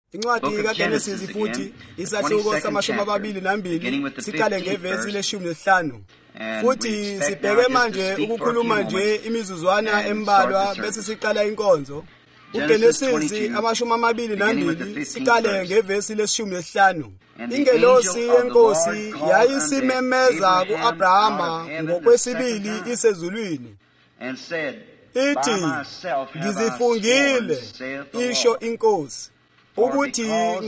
Incwadi kaGenesis futhi isahluko sama-22 siqale ngevesi le-15 futhi sibheke manje ukukhuluma nje imizuzwana embalwa bese siqala inkonzo. UGenesis 22 siqale ngevesi le-15. Ingelosi yenkosi yayisimemeza ku-Abrahama ngokwesibili isezulwini ithi, ngizifungile, isho inkosi, ukuthi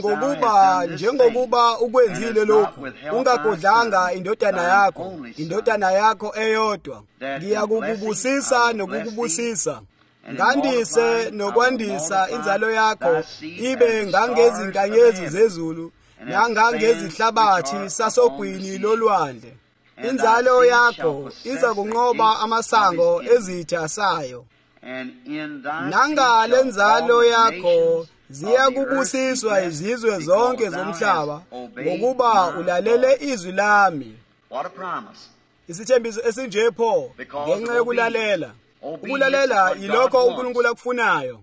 njengokuba ukwenzile lokhu, ungagodlanga indodana yakho eyodwa, ngiyakukubusisa nokukubusisa, ngandise nokwandisa inzalo yakho ibe ngangezinkanyezi zezulu nangangezihlabathi sasogwini lolwandle. Inzalo yakho iza kunqoba amasango ezitha sayo, nangale nzalo yakho ziyakubusiswa izizwe zonke zomhlaba ngokuba ulalele izwi lami. Isithembiso esinje pho ngenxa yokulalela. Ukulalela yilokho uNkulunkulu akufunayo.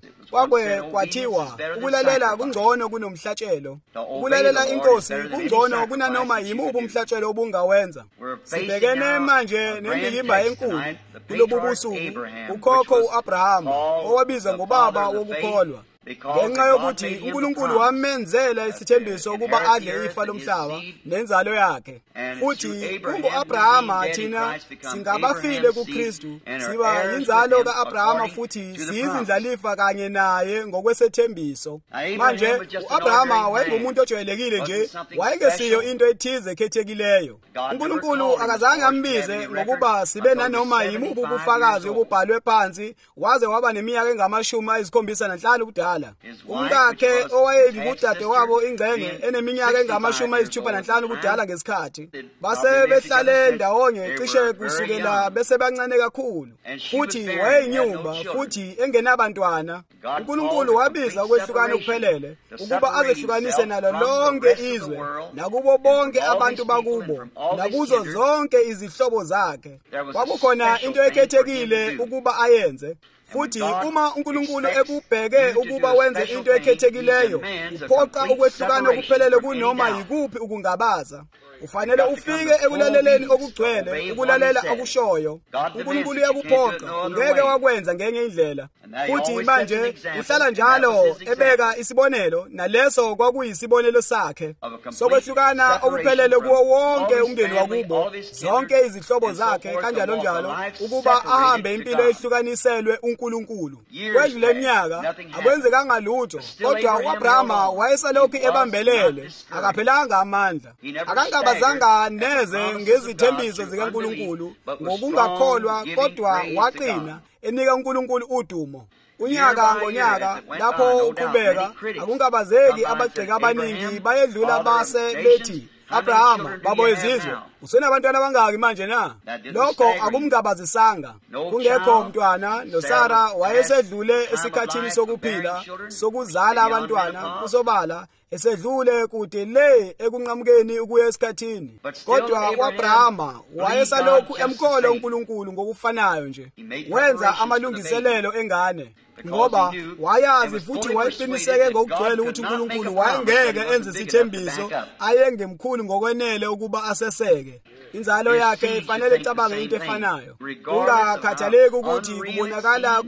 Kwathiwa ukulalela kungcono kunomhlatshelo. Ukulalela inkosi kungcono kunanoma yimuphi umhlatshelo obungawenza. Sibhekene manje nendikimba enkulu kulobu busuku, ukhokho uAbrahama owabiza ngobaba wokukholwa. Ngenxa yokuthi uNkulunkulu wamenzela isithembiso ukuba adle ifa lomhlaba nenzalo yakhe. Futhi kungu-Abrahama thina singabafile kuKristu, siba yinzalo ka-Abrahama futhi siyizindlalifa kanye naye ngokwesethembiso. Manje u-Abrahama wayengumuntu ojwayelekile nje, wayengesiyo into ethize ekhethekileyo. uNkulunkulu akazange ambize ngokuba sibe nanoma yimuphi ubufakazi obubhalwe phansi waze waba neminyaka engama-75 ubudala. Umkakhe owayengudade wabo ingcenge eneminyaka engama-65 ubudala ngesikhathi base behlale ndawonye cishe kusukela bese bancane kakhulu, futhi wayeyinyumba futhi engenabantwana. uNkulunkulu wabiza ukwehlukana okuphelele ukuba azehlukanise nalo lonke izwe nakubo bonke abantu bakubo nakuzo zonke izihlobo zakhe. Kwakukhona into ekhethekile ukuba ayenze. Futhi uma uNkulunkulu ekubheke ukuba wenze into ekhethekileyo, uphoqa ukwehlukana okuphelele kunoma yikuphi ukungabaza. Ufanele ufike ekulaleleni okugcwele, ukulalela akushoyo. uNkulunkulu uyakuphoqa, ngeke wakwenza ngenye indlela. Futhi manje uhlala njalo ebeka isibonelo, naleso kwakuyisibonelo sakhe sokwehlukana okuphelele kuwo wonke umndeni wakubo, zonke izihlobo zakhe kanjalo njalo, ukuba ahambe impilo ehlukaniselwe uNkulunkulu. Kwedlule iminyaka akwenzekanga lutho, kodwa uAbrahama wayesalokhu ebambelele, akaphelanga amandla. Akangabazanga neze ngezithembiso zikaNkulunkulu ngokungakholwa, kodwa waqina enika uNkulunkulu udumo. Unyaka ngonyaka lapho uqhubeka, akungabazeki abagceke abaningi bayedlula base bethi, Abrahama, babo izizwe, usenabantwana abangaki manje na? Lokho akumngabazisanga. Kungekho mntwana, noSara wayesedlule esikhathini sokuphila sokuzala abantwana kusobala, esedlule kude le ekunqamukeni ukuya esikhathini. Kodwa uAbrahama wayesalokhu emkholwa uNkulunkulu ngokufanayo nje. Wenza amalungiselelo engane ngoba wayazi futhi wayeqiniseke ngokugcwele ukuthi uNkulunkulu wayengeke enze isithembiso ayengemkhulu ngokwenele ukuba aseseke. Inzalo yakhe ifanele icabange into efanayo. Kungakhathaleki ukuthi kubonakala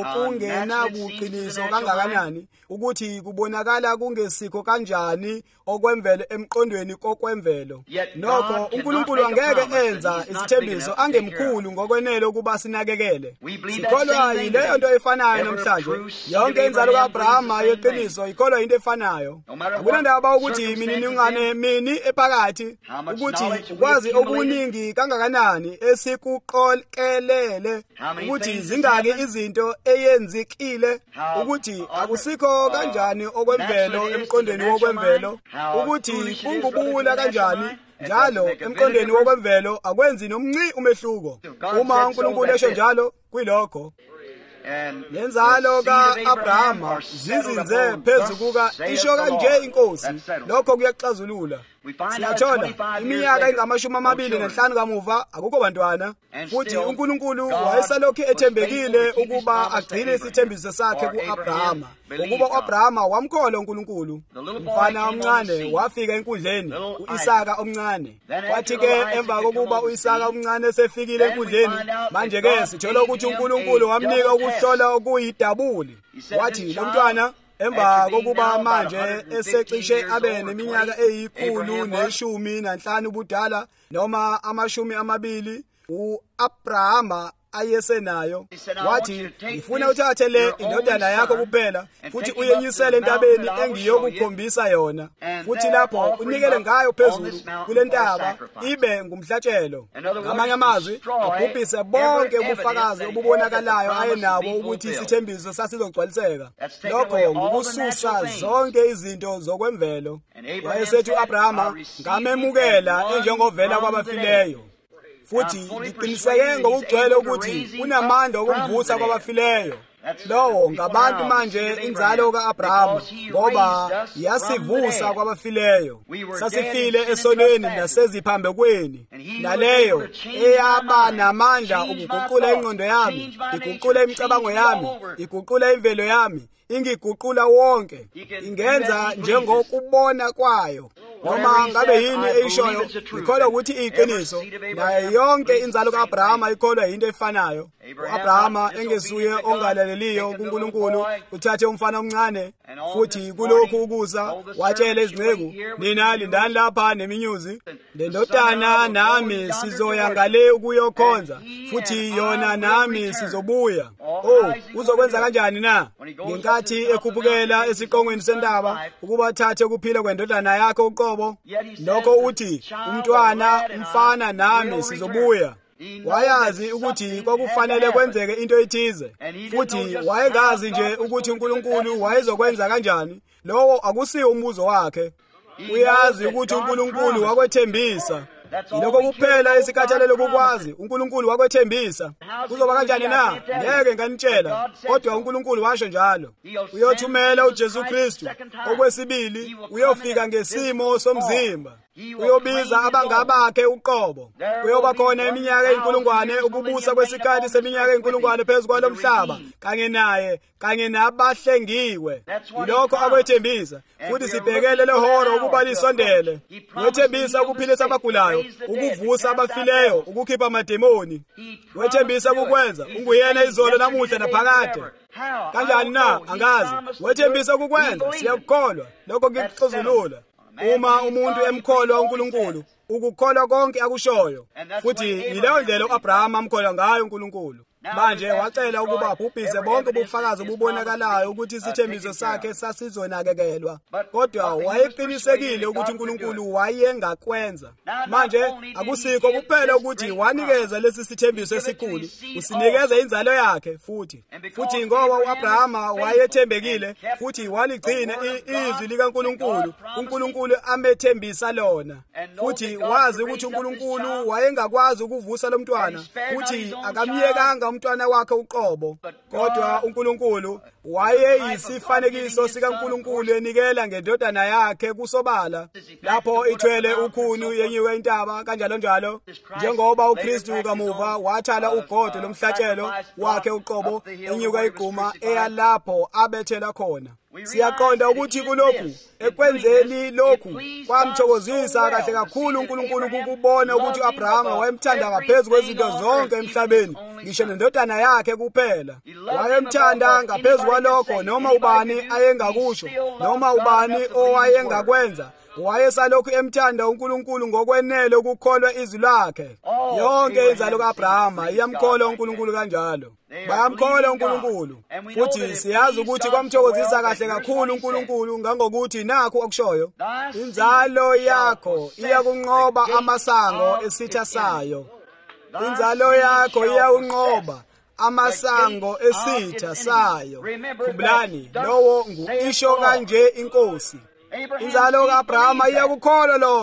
kungokungenabuqiniso kangakanani, ukuthi kubonakala kungesikho kanjani okwemvelo emqondweni kokwemvelo. Nokho uNkulunkulu angeke enza isithembiso angemkhulu ngokwenele ukuba sinakekele. Sikholwa yileyo nto efanayo namhlanje. Yonke inzalo kaAbrahama yeqiniso ikholwa into efanayo. Akunandaba ukuthi mini ephakathi, ukuthi ukwazi okuningi kangakanani esikuqokelele, ukuthi zingaki izinto eyenzekile, ukuthi akusikho kanjani okwemvelo emqondweni wokwemvelo, ukuthi kungubula kanjani njalo emqondweni wokwemvelo akwenzi nomnci umehluko. Uma uNkulunkulu esho njalo kwilokho, nenzalo ka-Abrahama zizinze phezu kuka isho kanje inkosi, lokho kuyaxazulula. Siyathola iminyaka engama-25 kamuva akukho bantwana, futhi uNkulunkulu wayesalokhu ethembekile ukuba agcine isithembiso sakhe ku-Abrahama, ngokuba u-Abrahama wamkholwa uNkulunkulu. Umfana omncane wafika enkundleni, u-Isaka omncane. Kwathi-ke emva kokuba u-Isaka omncane esefikile enkundleni, manje-ke sithola ukuthi uNkulunkulu wamnika ukuhlola okuyidabuli. Wathi lo mntwana emva kokuba manje esecishe abe neminyaka 115 ubudala noma 20, u-Abrahama ayesenayo, wathi ngifuna uthathe le indodana yakho kuphela futhi uyenyisele entabeni engiyokukhombisa yona, futhi lapho unikele ngayo phezulu kule ntaba ibe ngumhlatshelo. Ngamanye amazwi, abhubhise bonke ubufakazi obubonakalayo ayenabo ukuthi isithembiso sasizogcwaliseka. Lokho ngukususa zonke izinto zokwemvelo. Wayesethi u-Abrahama, ngamemukela enjengovela kwabafileyo, futhi ngiqiniseke ngokugcwele ukuthi unamandla okumvusa kwabafileyo. Lowo ngabantu manje inzalo ka-Abrahama, ngoba yasivusa kwabafileyo. Sasifile esonweni naseziphambekweni, naleyo eyaba namandla ukuguqula ingqondo yami, iguqula imicabango yami, iguqula imvelo yami, ingiguqula wonke, ingenza njengokubona kwayo. Noma ngabe yini eyishoyo, ikholwa ukuthi iyiqiniso, nayo yonke inzalo ka-Abrahama ikholwa yinto efanayo. U-Abrahama engesuye ongalaleliyo kuNkulunkulu uthathe umfana omncane, futhi kulokhu ukuza watshela izinceku, nina lindani lapha neminyuzi, le ndodana nami sizoya ngale ukuyokhonza, futhi yona nami sizobuya. Uzokwenza kanjani na? Ngenkathi ekhuphukela esiqongweni sentaba ukuba athathe ukuphila kwendodana yakhe uqobo, lokho uthi umntwana umfana nami sizobuya. Wayazi ukuthi kwakufanele kwenzeke into ethize, futhi wayengazi nje ukuthi uNkulunkulu wayezokwenza kanjani. Lowo akusiyo umbuzo wakhe. Uyazi ukuthi uNkulunkulu wakwethembisa. Yilokho kuphela esikhathalele ukukwazi, uNkulunkulu wakwethembisa. Kuzoba kanjani na? Ngeke nganitshela, kodwa uNkulunkulu washo njalo. Uyothumela uJesu Kristu okwesibili, uyofika ngesimo somzimba. Uyobiza abangabakhe uqobo. Kuyoba khona iminyaka 1,000 ukubusa kwesikhathi seminyaka 1,000 phezu kwalomhlaba, kanye naye, kanye nabahlengiwe. Yilokho akwethembisa, futhi sibhekele lehora ukuba lisondele. Wethembisa ukuphilisa abagulayo, ukuvusa abafileyo, ukukhipha amademoni. Wethembisa ukukwenza, unguyena izolo namuhla naphakade. Kanjani na? Angazi. Wethembisa ukukwenza, siyakukholwa. Lokho ngikuxazulula. Uma umuntu emkholwa uNkulunkulu, ukukholwa konke akushoyo, futhi yileyo ndlela u-Abrahama amkholwa ngayo uNkulunkulu. Manje wacela ukuba abhubhise bonke ubufakazi obubonakalayo ukuthi isithembiso sakhe sasizonakekelwa, kodwa wayeqinisekile ukuthi uNkulunkulu wayengakwenza. Manje akusikho kuphela ukuthi wanikeza lesi sithembiso esikhulu, usinikeza inzalo yakhe futhi ngoba u-Abrahama wayethembekile futhi waligcina izwi likaNkulunkulu, uNkulunkulu amethembisa lona, futhi wazi ukuthi uNkulunkulu wayengakwazi ukuvusa lo mntwana, futhi akamyekanga umntwana wakhe uqobo, kodwa uNkulunkulu wayeyisifanekiso sikaNkulunkulu enikela ngendodana yakhe kusobala, lapho ithwele ukhuni yenyiwe intaba kanjalo njalo, njengoba uKristu kamuva wathala ugodo lomhlatshelo wakhe uqobo enyuka igquma eyalapho abethela khona. Siyaqonda ukuthi kulokhu ekwenzeni lokhu kwamthokozisa kahle kakhulu uNkulunkulu ukubona ukuthi uAbrahama wayemthanda ngaphezu kwezinto zonke emhlabeni, ngisho nendodana yakhe kuphela. Wayemthanda ngaphezu kwalokho noma ubani ayengakusho, noma ubani owayengakwenza. Wayesalokhu emthanda uNkulunkulu ngokwenele ukukholwa izwi lakhe. Yonke inzalo kaAbrahama iyamkholwa uNkulunkulu kanjalo. Bayamkholwa uNkulunkulu. Futhi siyazi ukuthi kwamthokozisa kahle kakhulu uNkulunkulu ngangokuthi nakho okushoyo, inzalo yakho iyakunqoba amasango esitha sayo. Inzalo yakho iyakunqoba amasango esitha sayo. Khumbulani, lowo ngu-isho kanje iNkosi. Inzalo kaAbrahama iyakukholwa lokho.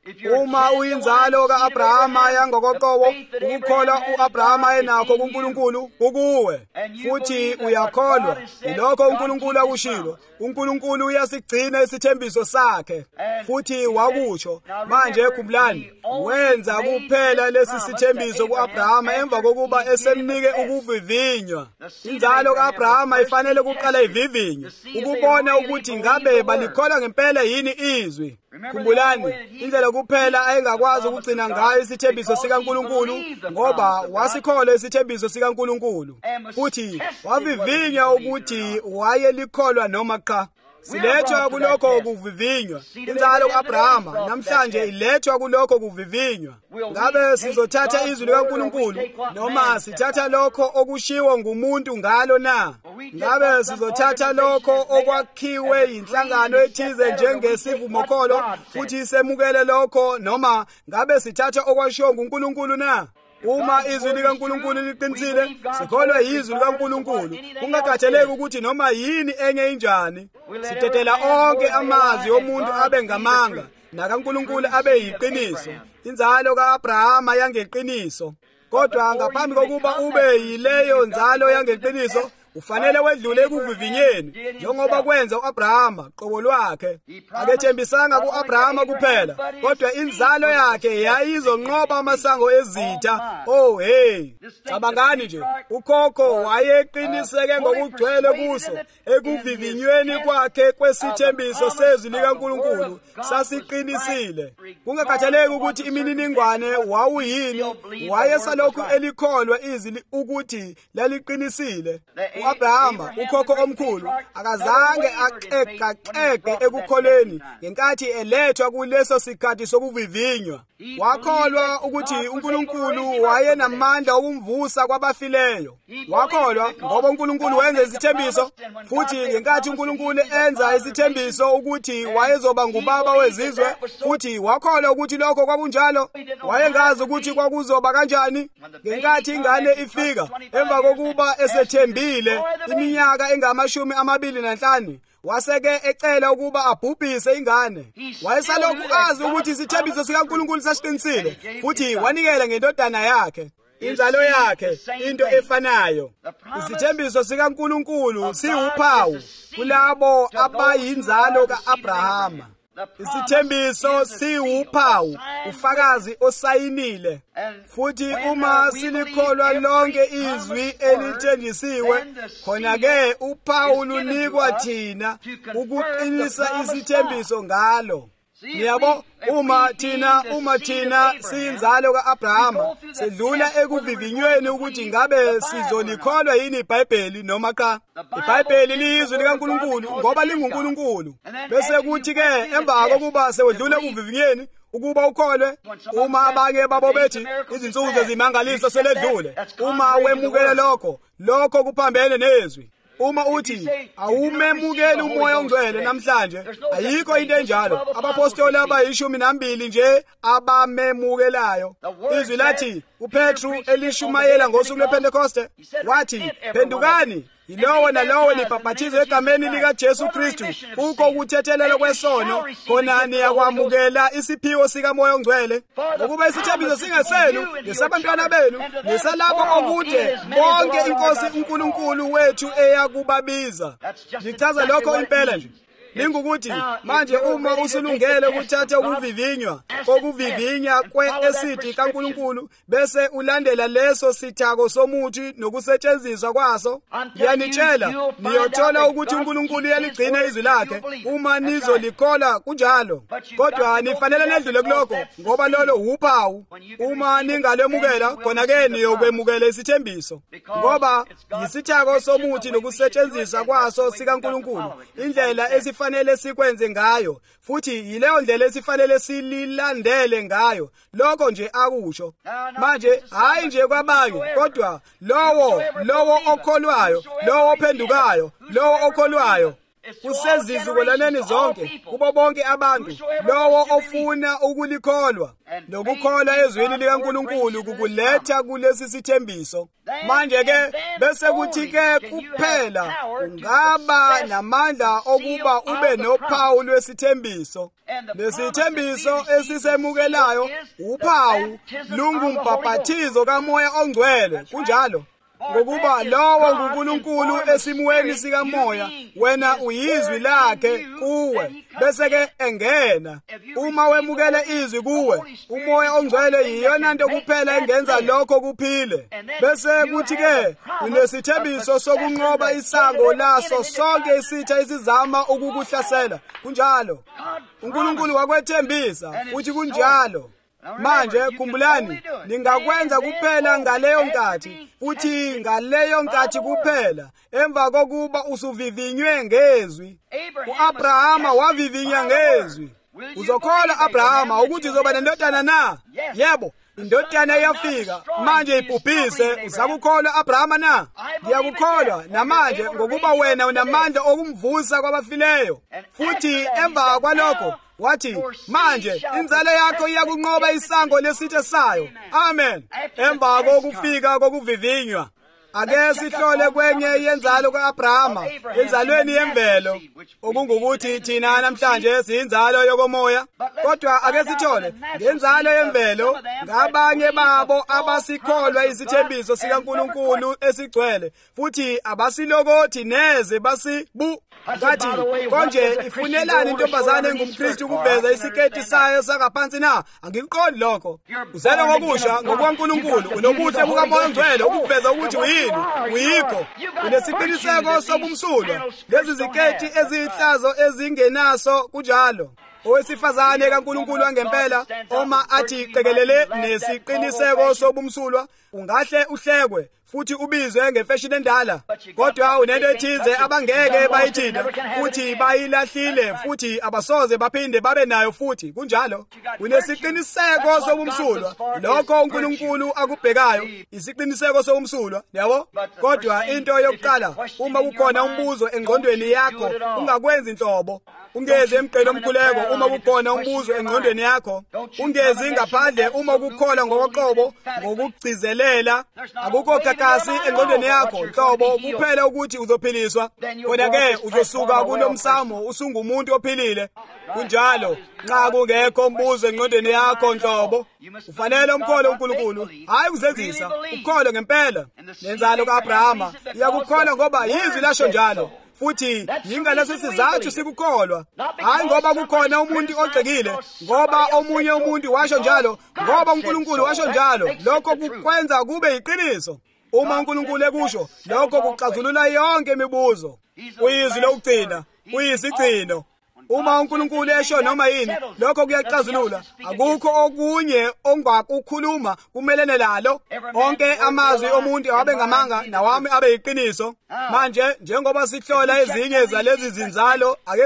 Uma uyinzalo ka-Abrahama yangokoqobo, ukukholwa u-Abrahama enakho kuNkulunkulu kukuwe, futhi uyakholwa yilokho uNkulunkulu akushilo. uNkulunkulu uyasigcina isithembiso sakhe, futhi wakusho. Manje khumbulani, wenza kuphela lesi sithembiso ku-Abrahama emva kokuba esemnike ukuvivinywa. Inzalo ka-Abrahama ifanele kuqala ivivinywe ukubona ukuthi ngabe balikholwa ngempela yini izwi. Khumbulani, indlela kuphela ayengakwazi ukugcina ngayo isithembiso sikaNkulunkulu ngoba wasikholwa isithembiso sikaNkulunkulu, futhi wavivinya ukuthi wayelikholwa noma cha. Silethwa kulokho kuvivinywa. Inzalo ka-Abrahama namhlanje ilethwa kulokho kuvivinywa. Ngabe sizothatha izwi likaNkulunkulu noma sithatha lokho okushiwo ngumuntu ngalo na? Ngabe sizothatha lokho okwakhiwe inhlangano ethize njengesivumokholo futhi semukele lokho, noma ngabe sithatha okwashiwo nguNkulunkulu na? Uma izwi likaNkulunkulu liqinisile, sikholwa yizwi likaNkulunkulu, kungakhathaleki ukuthi noma yini enye injani. Sitetela onke amazwi omuntu abe ngamanga, nakaNkulunkulu abe yiqiniso. Inzalo ka-Abrahama yangeqiniso. Kodwa ngaphambi kokuba ube yileyo nzalo yangeqiniso, ufanele wedlule ekuvivinyeni njengoba kwenza u-Abrahama qobo lwakhe. Akethembisanga ku-Abrahama kuphela, kodwa inzalo yakhe yayizonqoba amasango ezitha. Oh hey, cabangani nje, ukhokho wayeqiniseke ngokugcwele kuso ekuvivinyweni kwakhe kwesithembiso sezwi likaNkulunkulu sasiqinisile. Kungakhathaleki ukuthi imininingwane wawuyini, wayesalokhu elikholwa izwi ukuthi laliqinisile. U-Abrahama, ukhokho omkhulu, akazange aqeqaqeqe ekukholweni ngenkathi elethwa kuleso sikhathi sokuvivinywa. Wakholwa ukuthi uNkulunkulu wayenamandla okumvusa kwabafileyo. Wakholwa ngoba uNkulunkulu wenza isithembiso, futhi ngenkathi uNkulunkulu enza isithembiso ukuthi wayezoba ngubaba wezizwe, futhi wakholwa ukuthi lokho kwakunjalo. Wayengazi ukuthi kwakuzoba kanjani. Ngenkathi ingane ifika, emva kokuba esethembile iminyaka engama-25, waseke ecela ukuba abhubhise ingane. Wayesalokhu azi ukuthi isithembiso sikaNkulunkulu sasiqinisile, futhi wanikela ngendodana yakhe, inzalo yakhe, into efanayo. Isithembiso sikaNkulunkulu siwuphawu kulabo abayinzalo ka-Abrahama. Isithembiso siwuphawu, ufakazi osayinile. Futhi uma silikholwa lonke izwi elithenjisiwe, khona-ke uphawu lunikwa thina ukuqinisa isithembiso ngalo. Yabo, uma thina siyinzalo ka-Abrahama, sedlula ekuvivinyweni ukuthi ngabe sizolikholwa yini iBhayibheli noma cha. iBhayibheli liyizwi likaNkulunkulu ngoba linguNkulunkulu. Bese kuthi-ke emva kokuba sewedlula ekuvivinyweni ukuba ukholwe, uma abanye babo bethi izinsuku zezimangaliso seledlule, uma wemukele lokho kuphambene nezwi. Uma uthi awumemukeli umoya ongcwele namhlanje, ayikho into enjalo. Abapostoli abayi-12 nje abamemukelayo. Izwi lathi uPetru elishumayela ngosuku lwePentekoste, wathi, "Phendukani, yilowo nalowo nibhaphathizwe egameni likaJesu Kristu kukho ukuthethelelwa kwesono, khona niyakwamukela isiphiwo sikamoya ongcwele, ngokuba isithembiso singesenu, nesabantwana benu, nesalabo okude bonke iNkosi uNkulunkulu wethu eyakubabiza." Lichaza lokho impela nje. Lingukuthi manje uma usulungele ukuthatha ukuvivinywa kokuvivinya kwe-esidi kaNkulunkulu, bese ulandela leso sithako somuthi nokusetshenziswa kwaso, yanitshela niyothola ukuthi uNkulunkulu uyaligcina izwi lakhe uma nizolikholwa kunjalo. Kodwa nifanele nedlule kulokho ngoba lolo uphawu. Uma ningalwemukela, khona-ke niyokwemukela isithembiso, ngoba yisithako somuthi nokusetshenziswa kwaso sikaNkulunkulu, indlela esifanele sikwenze ngayo, futhi yileyo ndlela esifanele sililandele ngayo. Lokho nje akusho. Manje hayi nje kwabanye, kodwa lowo okholwayo, lowo ophendukayo, lowo okholwayo, kusezizukulwaneni zonke, kubo bonke abantu, lowo ofuna ukulikholwa nokukholwa ezwini likaNkulunkulu kukuletha kulesi sithembiso. Manje-ke bese kuthi-ke kuphela ungaba namandla okuba ube nophawu lwesithembiso. Lesithembiso esisemukelayo uphawu lungumbhaphathizo kaMoya oNgcwele, kunjalo ngokuba lowo nguNkulunkulu esimweni sikamoya, wena uyizwi lakhe kuwe, bese-ke engena. Uma wemukele izwi kuwe, uMoya oNgcwele yiyona nto kuphela engenza lokho kuphile. Bese kuthi-ke unesithembiso sokunqoba isango laso sonke isitha esizama ukukuhlasela, kunjalo. uNkulunkulu wakwethembisa, futhi kunjalo. Manje khumbulani, ningakwenza kuphela ngaleyo nkathi, futhi ngaleyo nkathi kuphela, emva kokuba usuvivinywe ngezwi. U-Abrahama wavivinya ngezwi. Uzokholwa Abrahama ukuthi uzoba nendodana na? Yebo, indodana iyafika, manje ibhubhise. Uzakukholwa Abrahama na? Ngiyakukholwa namanje, ngokuba wena unamandla okumvusa kwabafileyo. Futhi emva kwalokho wathi, manje inzalo yakho iyakunqoba isango lesitha sayo. Amen. Emva kokufika kokuvivinywa, ake sihlole kwenye yenzalo ka-Abrahama, enzalweni yemvelo, okungukuthi thina namhlanje siyinzalo yokomoya. Kodwa ake sithole ngenzalo yemvelo ngabanye babo abasikholwa isithembiso sikaNkulunkulu esigcwele, futhi abasilokothi neze ngathi, konje ifunelani intombazane engumKristu ukuveza isiketi sayo sakaphansi na? Angikuqondi lokho. Uzele ngokusha ngokukaNkulunkulu, unobuhle bukaMoya oNgcwele ukuveza ukuthi uyikho. Unesiqiniseko sobumsulwa, lezi ziketi eziyihlazo ezingenaso, kunjalo. Owesifazane kaNkulunkulu wangempela, oma athi qekelele nesiqiniseko sobumsulwa, ungahle uhlekwe futhi ubizwe ngefashini endala, kodwa unento ethize abangeke bayithinte, futhi bayilahlile, futhi abasoze baphinde babe nayo futhi, kunjalo. Unesiqiniseko sobumsulwa, lokho uNkulunkulu akubhekayo, isiqiniseko sobumsulwa, yabo. Kodwa into yokuqala, uma kukhona umbuzo engqondweni yakho, ungakwenzi inhlobo. Ungezi emgqeni omkhuleko uma kukhona umbuzo engqondweni yakho. Ungezi ngaphandle uma ukukholwa ngokoqobo, ngokugcizelela. Akukho kakasi engqondweni yakho, nhlobo, kuphela ukuthi uzophiliswa. Kodwa-ke uzosuka kulomsamo usungumuntu ophilile. Kunjalo, nxa kungekho umbuzo engqondweni yakho, nhlobo, ufanele umkholo uNkulunkulu, hayi ukuzenzisa, ukholwe ngempela. Nenzalo ka-Abrahama iyakukholwa ngoba yizwi lasho njalo. Futhi yingaleso sizathu sikukholwa, hayi ngoba kukhona umuntu ogxekile, ngoba omunye umuntu washo njalo, ngoba uNkulunkulu washo njalo. Lokho kukwenza kube yiqiniso. Uma uNkulunkulu ekusho, lokho kuxazulula yonke imibuzo. Uyizwi lokugcina, uyisigcino. Uma uNkulunkulu esho noma yini, lokho kuyaxazulula. Akukho okunye ongakukhuluma kumelene lalo. Onke amazwi omuntu awabe ngamanga, nawami abe yiqiniso. Manje njengoba sihlola ezinye zalezi zinzalo, ake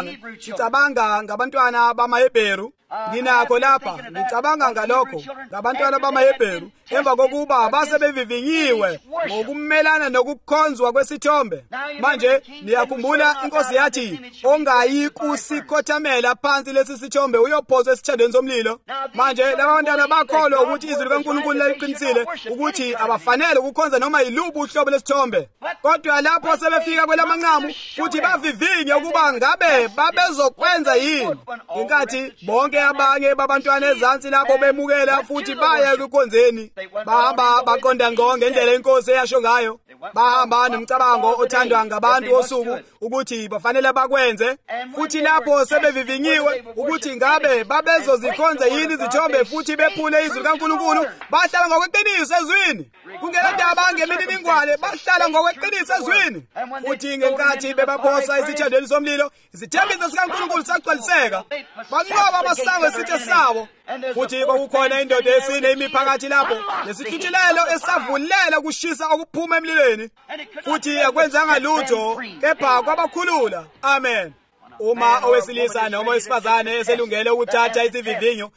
sicabanga ngabantwana bamaHebheru. Nginakho lapha, ngicabanga ngalokho ngabantwana bamaHebheru, emva kokuba base bevivinyiwe ngokumelana nokukhonzwa kwesithombe. Manje niyakhumbula inkosi yathi, ongayi kusikhothamela phansi lesi sithombe uyophosa esithandweni somlilo. Manje laba bantwana bakholwa ukuthi izwi likaNkulunkulu laliqinisile ukuthi abafanele ukukhonza noma yiluphi uhlobo lesithombe. Kodwa lapho sebefika kwelamanqamu, futhi bavivinya ukuba ngabe babezokwenza yini. Inkathi bonke abanye babantwana ezansi lapho bemukela futhi baya ekukhonzeni, bahamba baqonda ngqo ngendlela inkosi eyasho ngayo. Bahamba nomcabango othandwa ngabantu osuku ukuthi bafanele bakwenze, futhi lapho sebevivinyiwe ukuthi ngabe babezozikhonza yini izithombe futhi bephule izwi likaNkulunkulu, bahlala ngokweqiniso ezwini. Kungenandaba ngemininingwane, bahlala ngokweqiniso ezwini. Futhi ngenkathi bebaphosa esithandweni somlilo, isithembiso sikaNkulunkulu sagcwaliseka. Banqoba amasango esithe sabo. Futhi kwakukhona indoda esine imiphakathi lapho, nesihluthulelo esavulela ukushisa okuphuma emlilweni, futhi akwenzanga lutho, kepha kwabakhulula. Amen. Uma owesilisa noma owesifazane eselungele ukuthatha isivivinyo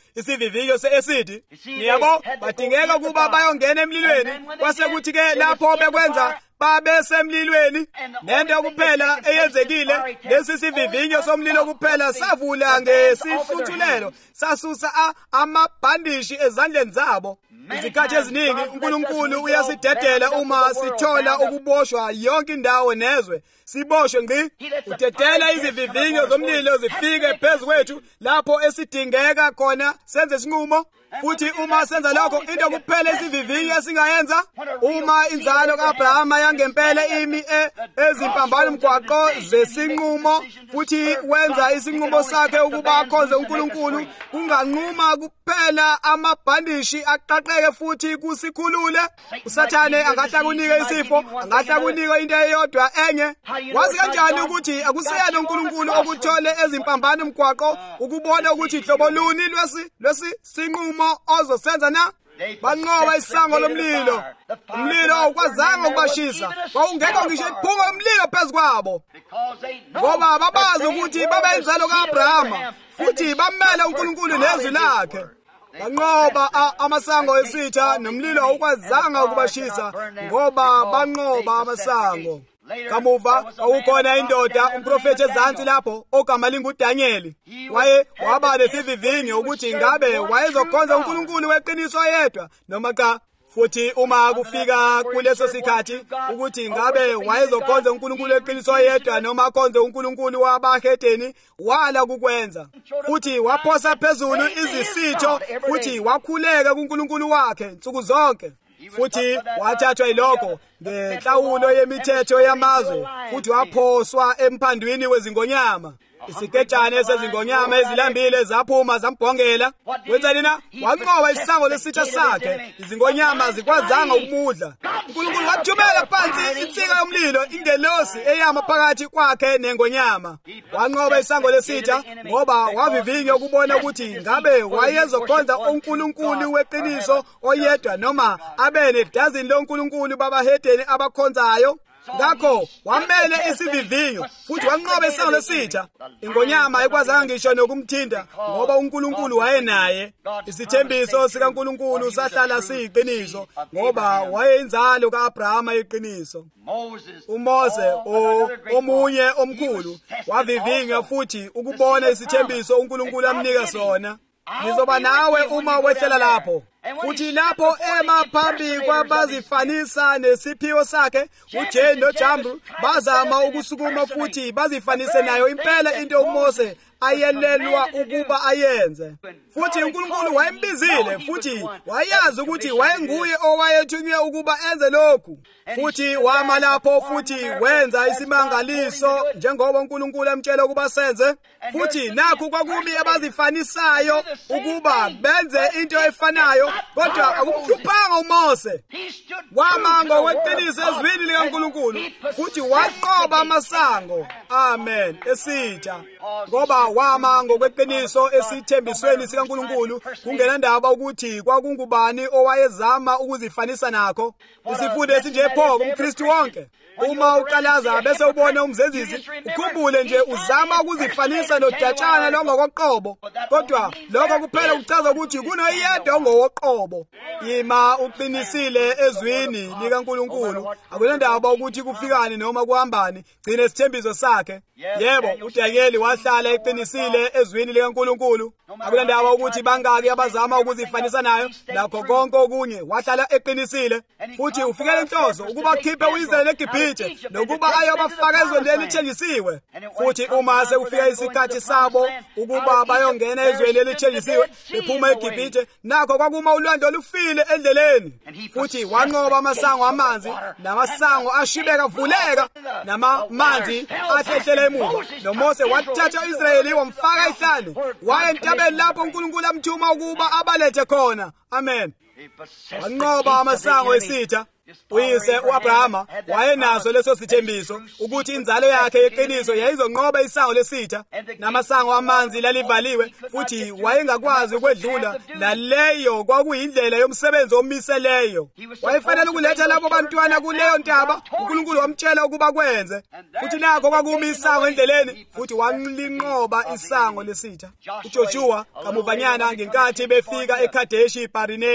se-acid, niyabo, badingeka ukuba bayongena emlilweni. Kwase kuthi-ke lapho bekwenza, babesemlilweni. Nento kuphela eyenzekile, lesi sivivinyo somlilo kuphela savula ngesihluthulelo, sasusa amabhandishi ezandleni zabo. Izikhathi eziningi uNkulunkulu uyasidedela uma sithola ukuboshwa yonke indawo nezwe. Siboshwe ngqi, udedela izivivinyo zomlilo zifike phezu kwethu lapho esidingeka khona senze isinqumo. Futhi uma senza lokho, into kuphela isivivinyo esingayenza, uma inzalo kaAbrahama yangempela imi ezimpambano mgwaqo zesinqumo, futhi wenza isinqumo sakhe ukuba akhonze uNkulunkulu, kunganquma kuphela amabhandishi aqaqeke futhi kusikhulule. USathane angahla kunike isifo, angahla kunike into eyodwa enye. Wazi kanjani ukuthi akusiyena uNkulunkulu okuthole ezimpambano mgwaqo ukubona ukuthi hlobo luni lwesi sinqumo ozosenza na? Banqoba isango lomlilo. Umlilo awukwazanga ukubashisa, kwakungekho ngisho iphunga lomlilo phezu kwabo, ngoba babazi ukuthi babeyinzalo kaAbrahama futhi bamele uNkulunkulu nezwi lakhe. Banqoba amasango esitha, nomlilo awukwazanga ukubashisa ngoba banqoba amasango. Kamuva kwakukhona indoda, umprofethi ezansi lapho, ogama linguDanyeli. Waba lesivivinyo ukuthi ingabe wayezokhonza uNkulunkulu weqiniso yedwa noma cha. Futhi uma kufika kuleso sikhathi ukuthi ingabe wayezokhonza uNkulunkulu weqiniso yedwa noma akhonze uNkulunkulu wabahedeni, wala kukwenza. Futhi waphosa phezulu izisitho futhi wakhuleka kuNkulunkulu wakhe nsuku zonke. Futhi wathathwa yilokho ngenhlawulo yemithetho yamazwe, futhi waphoswa emphandwini wezingonyama. Isiketshane sezingonyama ezilambile zaphuma zambhongela. Wenzani na? Wanqoba isango lesitha sakhe, izingonyama zikwazanga ukumudla. uNkulunkulu wathumela phansi insika yomlilo, ingelosi eyama phakathi kwakhe nengonyama. Wanqoba isango lesitha ngoba wavivinya ukubona ukuthi ngabe wayezokhonza uNkulunkulu weqiniso oyedwa noma abe nedazini loNkulunkulu babahedeni abakhonzayo. Ngakho wamele isivivinyo futhi wanqoba isango lesitha. Ingonyama ayikwazanga ngisho nokumthinta ngoba uNkulunkulu wayenaye. Isithembiso sikaNkulunkulu sahlala siyiqiniso ngoba wayeyinzalo kaAbrahama yeqiniso. uMose omunye omkhulu wavivinya futhi ukubona isithembiso uNkulunkulu amnika sona. Ngizoba nawe uma wehlela lapho. Futhi lapho ema phambi kwabazifanisa nesiphiwo sakhe, uJane noJambu bazama ukusukuma futhi bazifanise nayo impela into uMose ayelelwa ukuba ayenze. Futhi uNkulunkulu wayembizile futhi wayazi ukuthi wayenguye owayethunywe ukuba enze lokhu. Futhi wama lapho futhi wenza isimangaliso njengoba uNkulunkulu amtshela ukuba senze. Futhi nakho kwakumi abazifanisayo ukuba benze into efanayo, kodwa akumhluphanga uMose. Wama ngokweqiniso ezwini likaNkulunkulu futhi waqoba amasango. Amen. Esitha ngoba wama ngokweqiniso esithembisweni sikaNkulunkulu, kungenandaba ukuthi kwakungubani owayezama ukuzifanisa nakho. Isifundo esinje pho kumKristu wonke. Uma uqalaza bese ubona umzenzisi, ukhumbule nje uzama ukuzifanisa nodatshana longokoqobo, kodwa lokho kuphela kuchaza ukuthi kunoyedwa ongowoqobo. Ima uqinisile ezwini likaNkulunkulu, akunandaba ukuthi kufikani noma kuhambani, gcina isithembiso sakhe. Yebo, uDanyeli wahlala eqinisile ezwini likaNkulunkulu. Akunandaba ukuthi bangaki abazama ukuzifanisa nayo, nakho konke okunye wahlala eqinisile. Futhi ufikele inhloso ukuba khiphe uIsrayeli eGibhithe nokuba ayobafaka ezweni elithenjisiwe. Futhi uma sekufika isikhathi sabo ukuba bayongena ezweni elithenjisiwe bephuma eGibhithe, nakho kwakuma ulwandle olufile endleleni. Futhi wanqoba amasango amanzi, namasango ashibeka vuleka, namamanzi ahlehlele emuva. NoMose wathatha uIsrayeli wamfaka ehlane, waya entabeni lapho uNkulunkulu amthuma ukuba abalethe khona. Amen. Wanqoba amasango esitha. Uyise uAbrahama wayenaso leso sithembiso ukuthi inzalo yakhe yeqiniso yayizonqoba isango lesitha, namasango amanzi lalivaliwe futhi wayengakwazi ukwedlula naleyo kwakuyindlela yomsebenzi omiseleyo. Wayefanele ukuletha labo bantwana kuleyo ntaba uNkulunkulu wamtshela ukuba kwenze. Futhi nakho kwakumi isango endleleni futhi walinqoba isango lesitha. uJoshua kamuvanyana ngenkathi befika eKhadeshi Barineya,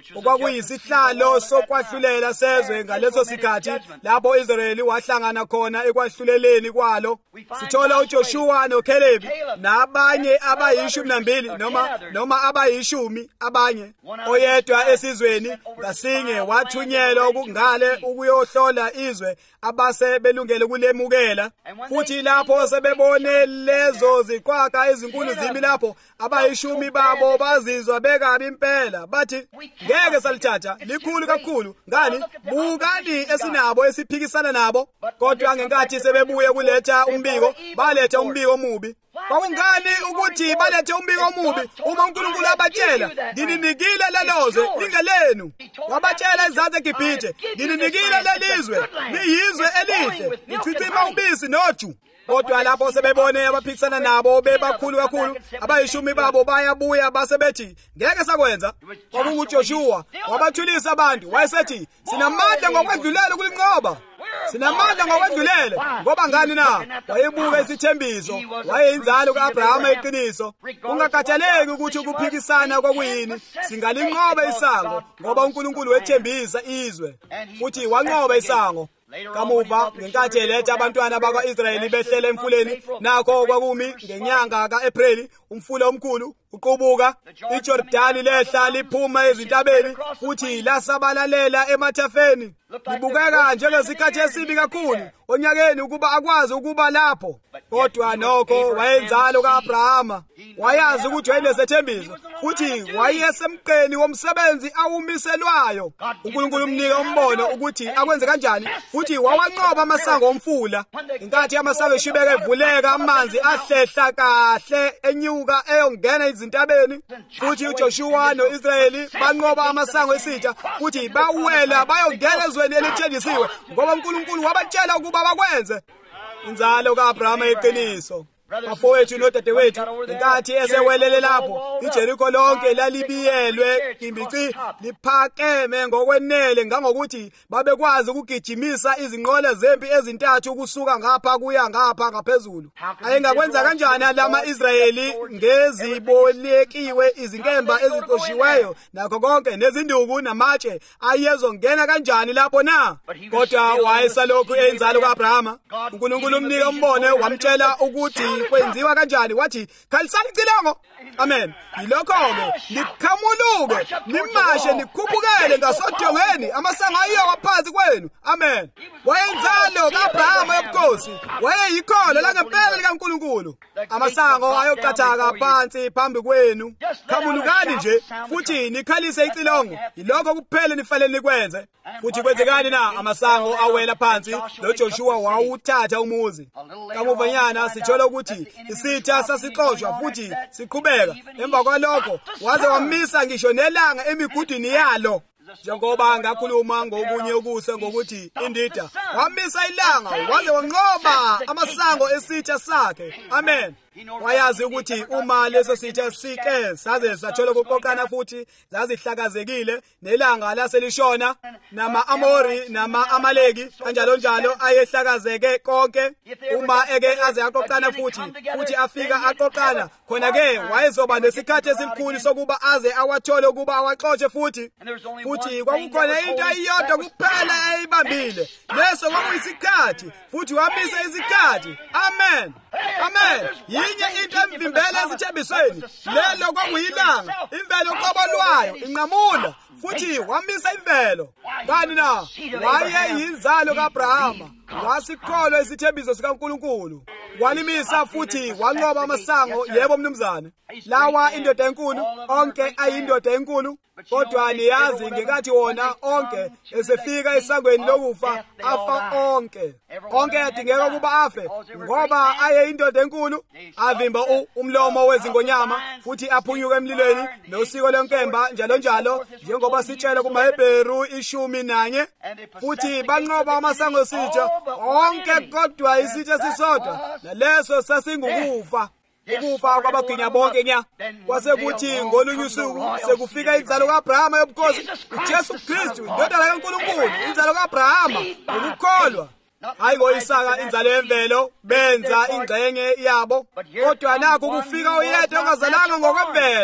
okwakuyisihlalo sokwahlulela sezwe ngaleso sikhathi lapho Israyeli wahlangana khona ekwahluleleni kwalo. Sithola uJoshua noCaleb nabanye abayishumi nambili noma abayishumi abanye, oyedwa esizweni ngasinye wathunyelwa ukungale ukuyohlola izwe abase belungele kulemukela. Futhi lapho sebebone lezo ziqwaka ezinkulu zimi lapho, abayishumi babo bazizwa bekabi impela, bathi ngeke salithatha, likhulu kakhulu. Ngani? Bukani esinabo esiphikisana nabo. Kodwa ngenkathi sebebuye kuletha umbiko, baletha umbiko omubi. Kwakungani ukuthi balethe umbiko omubi uma uNkulunkulu abatshela, ngininikile lelozwe lingelenu? Wabatshela izazi eGibhithe, ngininikile lelizwe, liyizwe elihle, lichithima ubisi noju. Kodwa lapho sebebone abaphikisana nabo bebakhulu kakhulu, abayishumi babo bayabuya basebethi ngeke sakwenza. KwakunguJoshua wabathulisa abantu, wayesethi sinamandla ngokwedlulele kulinqoba. Sinamandla ngokwedlulele ngoba ngani na? Wayebuka isithembiso, wayeyinzalo kaAbrahama eqiniso. Kungakhathaleki ukuthi ukuphikisana kwakuyini, singalinqoba isango ngoba uNkulunkulu wethembisa izwe, futhi wanqoba isango. Kamuva ngenkathi eletha abantwana bakwa-Israyeli behlele emfuleni, nakho kwakumi ngenyanga ka-Apreli, umfula omkhulu uqubuka, iJordani lehla liphuma ezintabeni futhi lasabalalela emathafeni. Libukeka njengesikhathi esibi kakhulu onyakeni ukuba akwazi ukuba lapho. Kodwa nokho wayenzalo kaAbrahama, wayazi ukuthi wayelesethembiso futhi wayesemqeni womsebenzi awumiselwayo. uNkulunkulu umnika umbono ukuthi akwenze kanjani, futhi wawanqoba amasango omfula. Inkathi amasango eshibeka evuleka, amanzi ahlehla kahle enyuka eyongena izintabeni, futhi uJoshua noIsrayeli banqoba amasango esitha futhi bawela bayongena ezweni elithenjisiwe ngoba uNkulunkulu wabatshela ukuba bakwenze. Inzalo kaAbrahama eqiniso. Bafowethu nodadewethu, inkathi esewelele lapho, iJerikho lonke lalibiyelwe imbici, liphakeme ngokwenele ngangokuthi babekwazi ukugijimisa izinqola zempi ezintathu ukusuka ngapha kuya ngapha ngaphezulu. Ayengakwenza kanjani lama-Israyeli ngezibolekiwe, izinkemba eziqoshiweyo nakho konke nezinduku namatshe? Ayezongena kanjani lapho na? Kodwa wayesalokhu eyinzalo kaAbrahama. uNkulunkulu umnika umbono, wamtshela ukuthi kwenziwa kanjani. Wathi khalisani icilongo. Amen. Yilokho-ke likhamuluke, nimashe nikhuphukele ngasodongeni, amasango ayiyowa phansi kwenu. Amen. Wayenzalo kaAbrahama yobukhosi, wayeyikholo langempela likaNkulunkulu. Amasango ayoqathaka phansi phambi kwenu. Khamulukani nje futhi nikhalise icilongo. Yilokho kuphela nifanele nikwenze. Futhi kwenzekani na? Amasango awela phansi, noJoshua wawuthatha umuzi. Kamuvanyana sithola ukuthi isitha sasixoshwa futhi siqhubeka. Emva kwalokho waze wamisa ngisho nelanga emigudwini yalo. Njengoba ngakhuluma ngokunye ukuse ngokuthi indida wamisa ilanga waze wanqoba amasango esitha sakhe. Amen. Wayazi ukuthi uma leso sitha sike saze sathola ukuqoqana futhi zazihlakazekile, nelanga laselishona, nama-Amori nama-Amaleki kanjalo njalo ayehlakazeke konke. Uma eke aze aqoqana futhi afika aqoqana, khona-ke wayezoba nesikhathi esikhulu sokuba aze awathole ukuba awaxotshe futhi kwakukhona into eyodwa kuphela eyibambile, leso kwakuyisikhathi, futhi wamisa isikhathi. Amen. Amen. Yinye into emvimbela ezithembisweni, lelo kwakuyilanga, imvelo qobolwayo inqamula, futhi wamisa imvelo. Ngani na? Wayeyinzalo kaAbrahama, wasikholwa isithembiso sikaNkulunkulu, walimisa futhi wanqoba amasango. Yebo mnumzane, lawa indoda enkulu, onke ayindoda enkulu. Kodwa niyazi ngenkathi wona onke esefika esangweni lokufa, afa onke. Onke adingeka ukuba afe ngoba ayeyindoda enkulu. Avimba umlomo wezingonyama futhi aphunyuka emlilweni nosiko lenkemba njalo njalo, njengoba sitshela kumaHebheru 11. Futhi banqoba amasango esitha onke, kodwa isitha sisodwa, naleso sasingukufa. Ukufa kwabaginya bonke nya. Kwasekuthi ngolunye usuku sekufika inzalo kaAbrahama yobukhosi, uJesu Kristu indodana kaNkulunkulu, inzalo kaAbrahama ukukholwa. Hayi ngoIsaka inzalo yemvelo, benza ingxenye yabo. Kodwa nakho kufika oyedwa ongazalanga ngokwemvelo,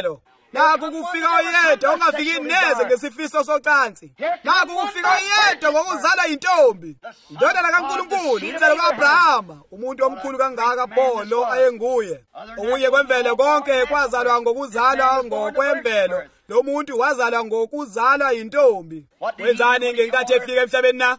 naku kufika oyedwa ongafiki neze ngesifiso socansi, naku kufika oyedwa ngokuzalwa yintombi, indodana kaNkulunkulu, inzalo ka-Abrahama, umuntu omkhulu kangaka pho lo ayenguye. Okunye kwemvelo konke kwazalwa ngokuzalwa ngokwemvelo, lo muntu wazalwa ngokuzalwa yintombi. Wenzani ngenkathi efika emhlabeni na?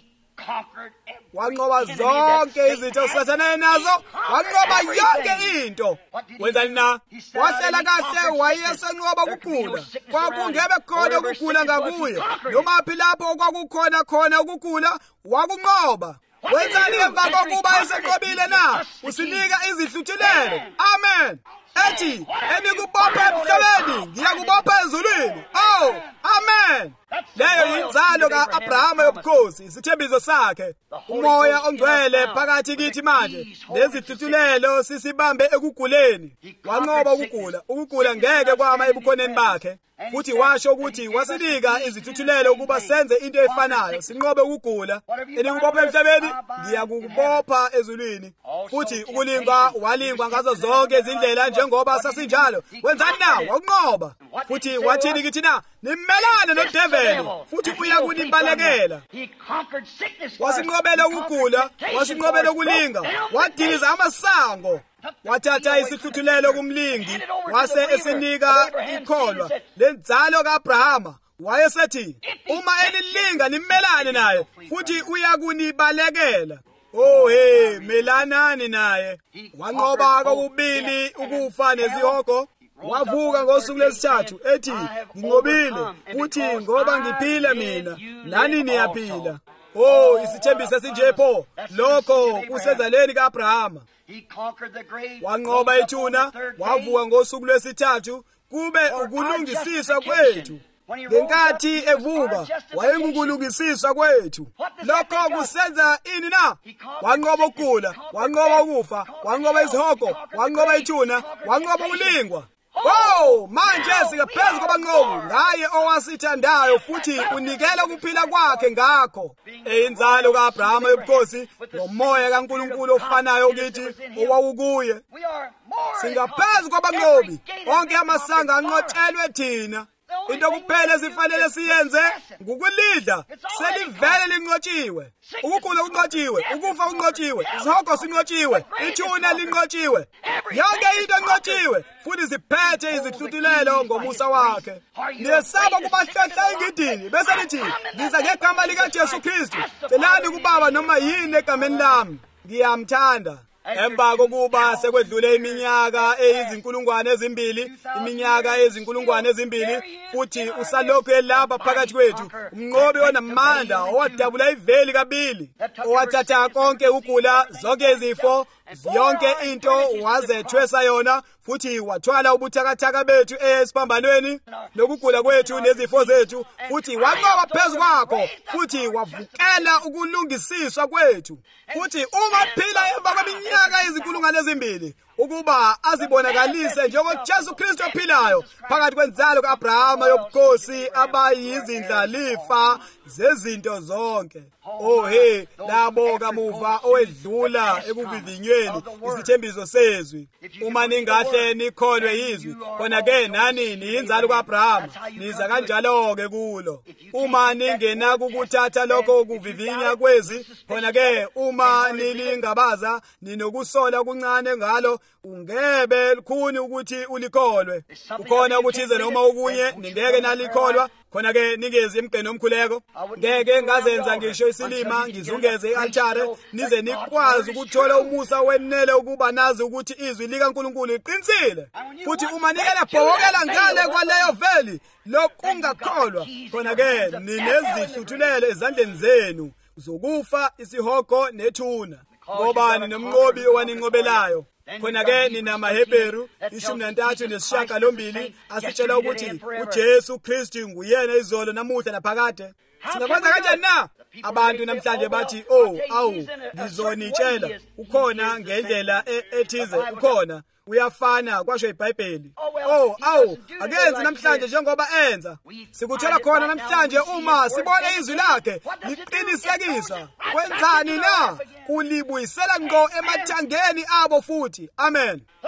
Wanqoba zonke izitho uSathane enazo, wanqoba yonke into. Wenzani na? Wahlela kahle, wayesenqoba ukugula. Kwakungebe khona ukugula ngakuye, noma phi lapho kwakukhona khona ukugula wakunqoba. Wenzani emva kokuba esenqobile na? Usinika izihluthulelo. Amen. Ethi enikubopha emhlabeni ngiyakubopha ezulwini. Oh, amen. Leyo inzalo ka-Abrahama yobukhosi, isithembiso sakhe. Umoya ongcwele phakathi kithi manje, nezihluthulelo sisibambe ekuguleni. Wanqoba ukugula, ukugula ngeke kwama ebukhoneni bakhe. Futhi washo ukuthi wasinika izithuthulelo ukuba senze into efanayo, sinqobe ukugula. Enikubopha emhlabeni ngiyakubopha ezulwini. Futhi ukulingwa walingwa ngazo zonke izindlela njengoba sasinjalo. Wenzani na? Wakunqoba. Futhi wathini kithi na? Nimelane nodeveli, futhi uyakunibalekela. Wasinqobela ukugula, wasinqobela ukulinga, wadiliza amasango. Wathatha isihluthulelo kumlingi, wase esinika ikholwa lenzalo ka-Abrahama. Wayesethi uma enilinga nimelane naye, futhi uyakunibalekela. Oh hey, melanani naye. Wanqoba kokubili ukufa nezihoko. Wavuka ngosuku lesithathu ethi nginqobile, futhi ngoba ngiphile mina nani niyaphila. Oh, isithembiso esinje pho, lokho kusezaleni ka-Abrahama. Wanqoba ithuna, wavuka ngosuku lwesithathu, kube ukulungisiswa kwethu. Ngenkathi evuka wayengukulungisiswa kwethu. Lokho kusenza ini na? Wanqoba ukugula, wanqoba ukufa, wanqoba izihoko, wanqoba ithuna, wanqoba ulingwa. Oh, manje singaphezu kwabanqobi ngaye owasithandayo, futhi unikela ukuphila kwakhe ngakho. Inzalo ka-Abrahama yobukhosi, ngomoya kaNkulunkulu ofanayo kithi owawukuye. Singaphezu kwabanqobi, onke amasanga anqotshelwe thina. Into kuphela sifanele siyenze ngukulidla, selivele linqotshiwe. Ukugula kunqotshiwe, ukufa kunqotshiwe, izihoko sinqotshiwe, ithuna linqotshiwe. Yonke into enqotshiwe, futhi siphethe izihluthulelo ngomusa wakhe. Niyesaba kubahlehla engidini, bese lithi ngiza ngegama likaJesu Kristu. Celani kuBaba noma yini egameni lami, ngiyamthanda. Emva kokuba sekwedlule iminyaka eyizinkulungwane ezimbili, iminyaka ezinkulungwane ezimbili, futhi usalokhu elapha phakathi kwethu, umnqobi onamandla owadabula iveli kabili, owathatha konke ukugula, zonke izifo, yonke into wazethwesa yona, futhi wathwala ubuthakathaka bethu esiphambanweni nokugula kwethu nezifo zethu, futhi wanqoba phezu kwakho, futhi wavukela ukulungisiswa kwethu. Futhi uma phila emva kweminyaka ezinkulungwane ezimbili, ukuba azibonakalise njengoJesu Kristu ophilayo phakathi kwenzalo ka-Abrahama yobukhosi abayizindlalifa zezinto zonke. Oh hey, labo kamuva owedlula ekuvivinyweni isithembiso sezwi. Uma ningahle nikholwe yizwi, khona-ke nani niyinzalo ka-Abrahama, niza kanjalo-ke kulo. Uma ningena kukuthatha lokho kuvivinya kwezi, khona-ke uma nilingabaza ninokusola okuncane ngalo, ungebe lukhuni ukuthi ulikholwe. Kukhona ukuthize noma okunye ningeke nalikholwa, khona-ke ningezi emgqeni omkhuleko. Ngeke ngazenza ngisho isilima ngizungeze i-altare nize nikwazi ukuthola umusa wenele ukuba nazi ukuthi izwi likaNkulunkulu liqinisile. Futhi uma nikelabhokela ngale kwaleyo veli lokungakholwa, khona-ke ninezihluthulelo ezandleni zenu zokufa, isihoko nethuna. Ngobani nomnqobi owaninqobelayo. Khona-ke ninamaHebheru 13:8 asitshela ukuthi uJesu Kristu nguyena izolo namuhla naphakade. Singakwenza kanjani na? Abantu namhlanje bathi, oh, awu, ngizonitshela, ukhona ngendlela ethize, ukhona, uyafana kwasho iBhayibheli. Oh, awu, akenzi namhlanje njengoba enza. Sikuthola khona namhlanje uma sibone izwi lakhe liqinisekisa. Kwenzani na? Kulibuyisela ngqo emathangeni abo futhi. Amen.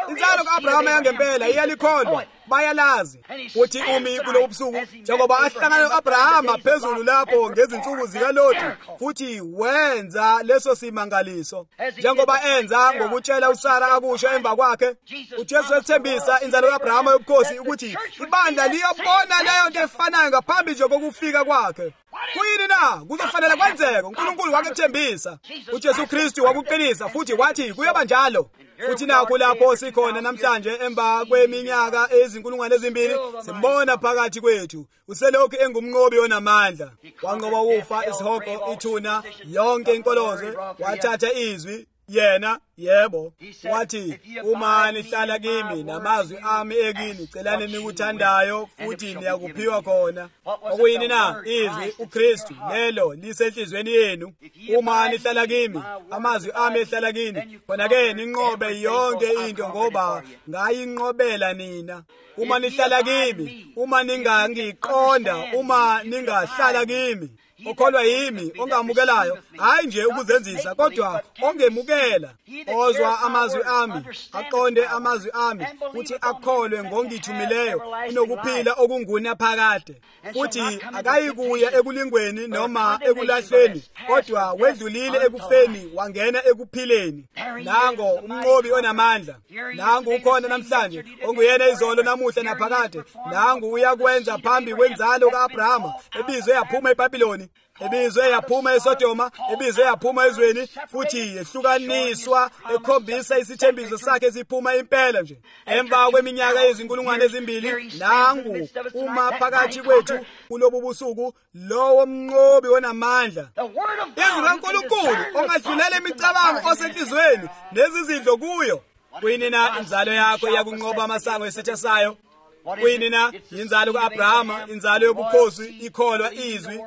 inzalo ka-Abrahama yangempela iyalikholwa, bayalazi. Futhi umi kulo busuku njengoba ahlangana no-Abrahama phezulu lapho ngezinsuku zikaLoti, futhi wenza leso simangaliso njengoba enza ngokutshela uSara akusho emva kwakhe. uJesu ethembisa inzalo ka-Abrahama yobukhosi ukuthi ibandla liyobona leyo nto efanayo ngaphambi nje kokufika kwakhe. Kuyini na kuzofanele kwenzeka? uNkulunkulu wakethembisa, uJesu Kristu wakuqinisa, futhi wathi kuyaba njalo. Futhi nakho lapho sikhona namhlanje emva kweminyaka ezinkulungwane simbona phakathi kwethu uselokhu engumnqobi onamandla. Wanqoba ufa, isihoko, ithuna, yonke inkolozo, wathatha izwi yena. Yebo, wathi uma nihlala kimi namazwi ami ekini, celani nikuthandayo futhi niyakuphiwa khona. Okuyini na? Izwi, uKristu, lelo lisenhlizweni yenu. Uma nihlala kimi, amazwi ami ehlala kini, khona-ke ninqobe yonke into ngoba ngayinqobela nina. Uma nihlala kimi, uma ningangiqonda, uma ningahlala kimi, okholwa yimi, ongamukelayo, hayi nje ukuzenzisa kodwa ongemukela, ozwa amazwi ami, aqonde amazwi ami, futhi akholwe ngongithumileyo, unokuphila okungunaphakade. Futhi akayikuya ekulingweni noma ekulahleni, kodwa wedlulile ekufeni wangena ekuphileni. Nango umnqobi onamandla, nangu ukhona namhlanje, onguyena izolo namuhla naphakade. Nangu uyakwenza phambi kwenzalo ka-Abrahama, ebizwe yaphuma eBhabhiloni, ebizwe yaphuma eSodoma, ebizwe yaphuma ezweni, futhi yehlukaniswa, ekhombisa isithembiso sakhe siphuma impela nje. Emva kweminyaka ezinkulungwane nangu uma phakathi kwethu kulobu busuku lowo mnqobi onamandla, izwi kaNkulunkulu ongadlulela imicabango osenhlizweni nezizidlo kuyo. Kuyini na inzalo yakho iyakunqoba amasango esitha sayo? Kuyini na inzalo ka-Abrahama, inzalo yobukhosi, ikholwa izwi,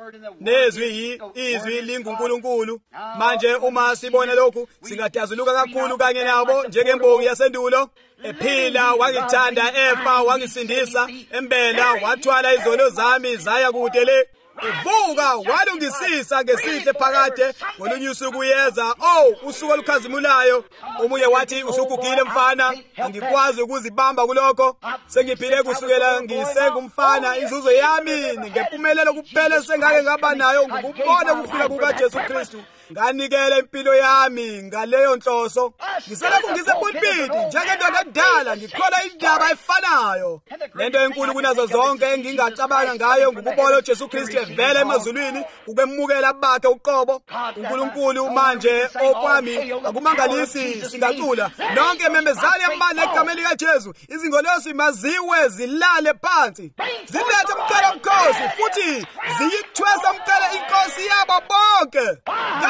nezwi izwi linguNkulunkulu. Manje uma sibona lokhu singadazuluka kakhulu kanye nabo njengemboki yasendulo. Ephila wangithanda, efa wangisindisa, embela wathwala izono zami zaya kude le. Evuka walungisisa ngesihle phakade, ngolunye usuku uyeza, usuku olukhazimulayo. Omunye wathi usugugile mfana, angikwazi ukuzibamba kulokho. Sengiphile kusukela ngisengumfana, inzuzo yami ngempumelelo kuphela sengake ngaba nayo ngokubona ukufika kukaJesu Kristu. Nganikela impilo yami ngaleyo nhloso. Ngiselokhu ngisepulpiti njengendoda edala, ngikhola indaba efanayo. Lento enkulu kunazo zonke engingacabanga ngayo ngokubona uJesu Kristu evela emazulwini ukemukela bakhe uqobo. uNkulunkulu manje okwami akumangalisi, singacula nonke memezali yamandla egameni likaJesu. Izingolosi maziwe zilale phansi, zilethe umcelo omkhosi, futhi ziyithwesa umcelo inkosi yabo bonke.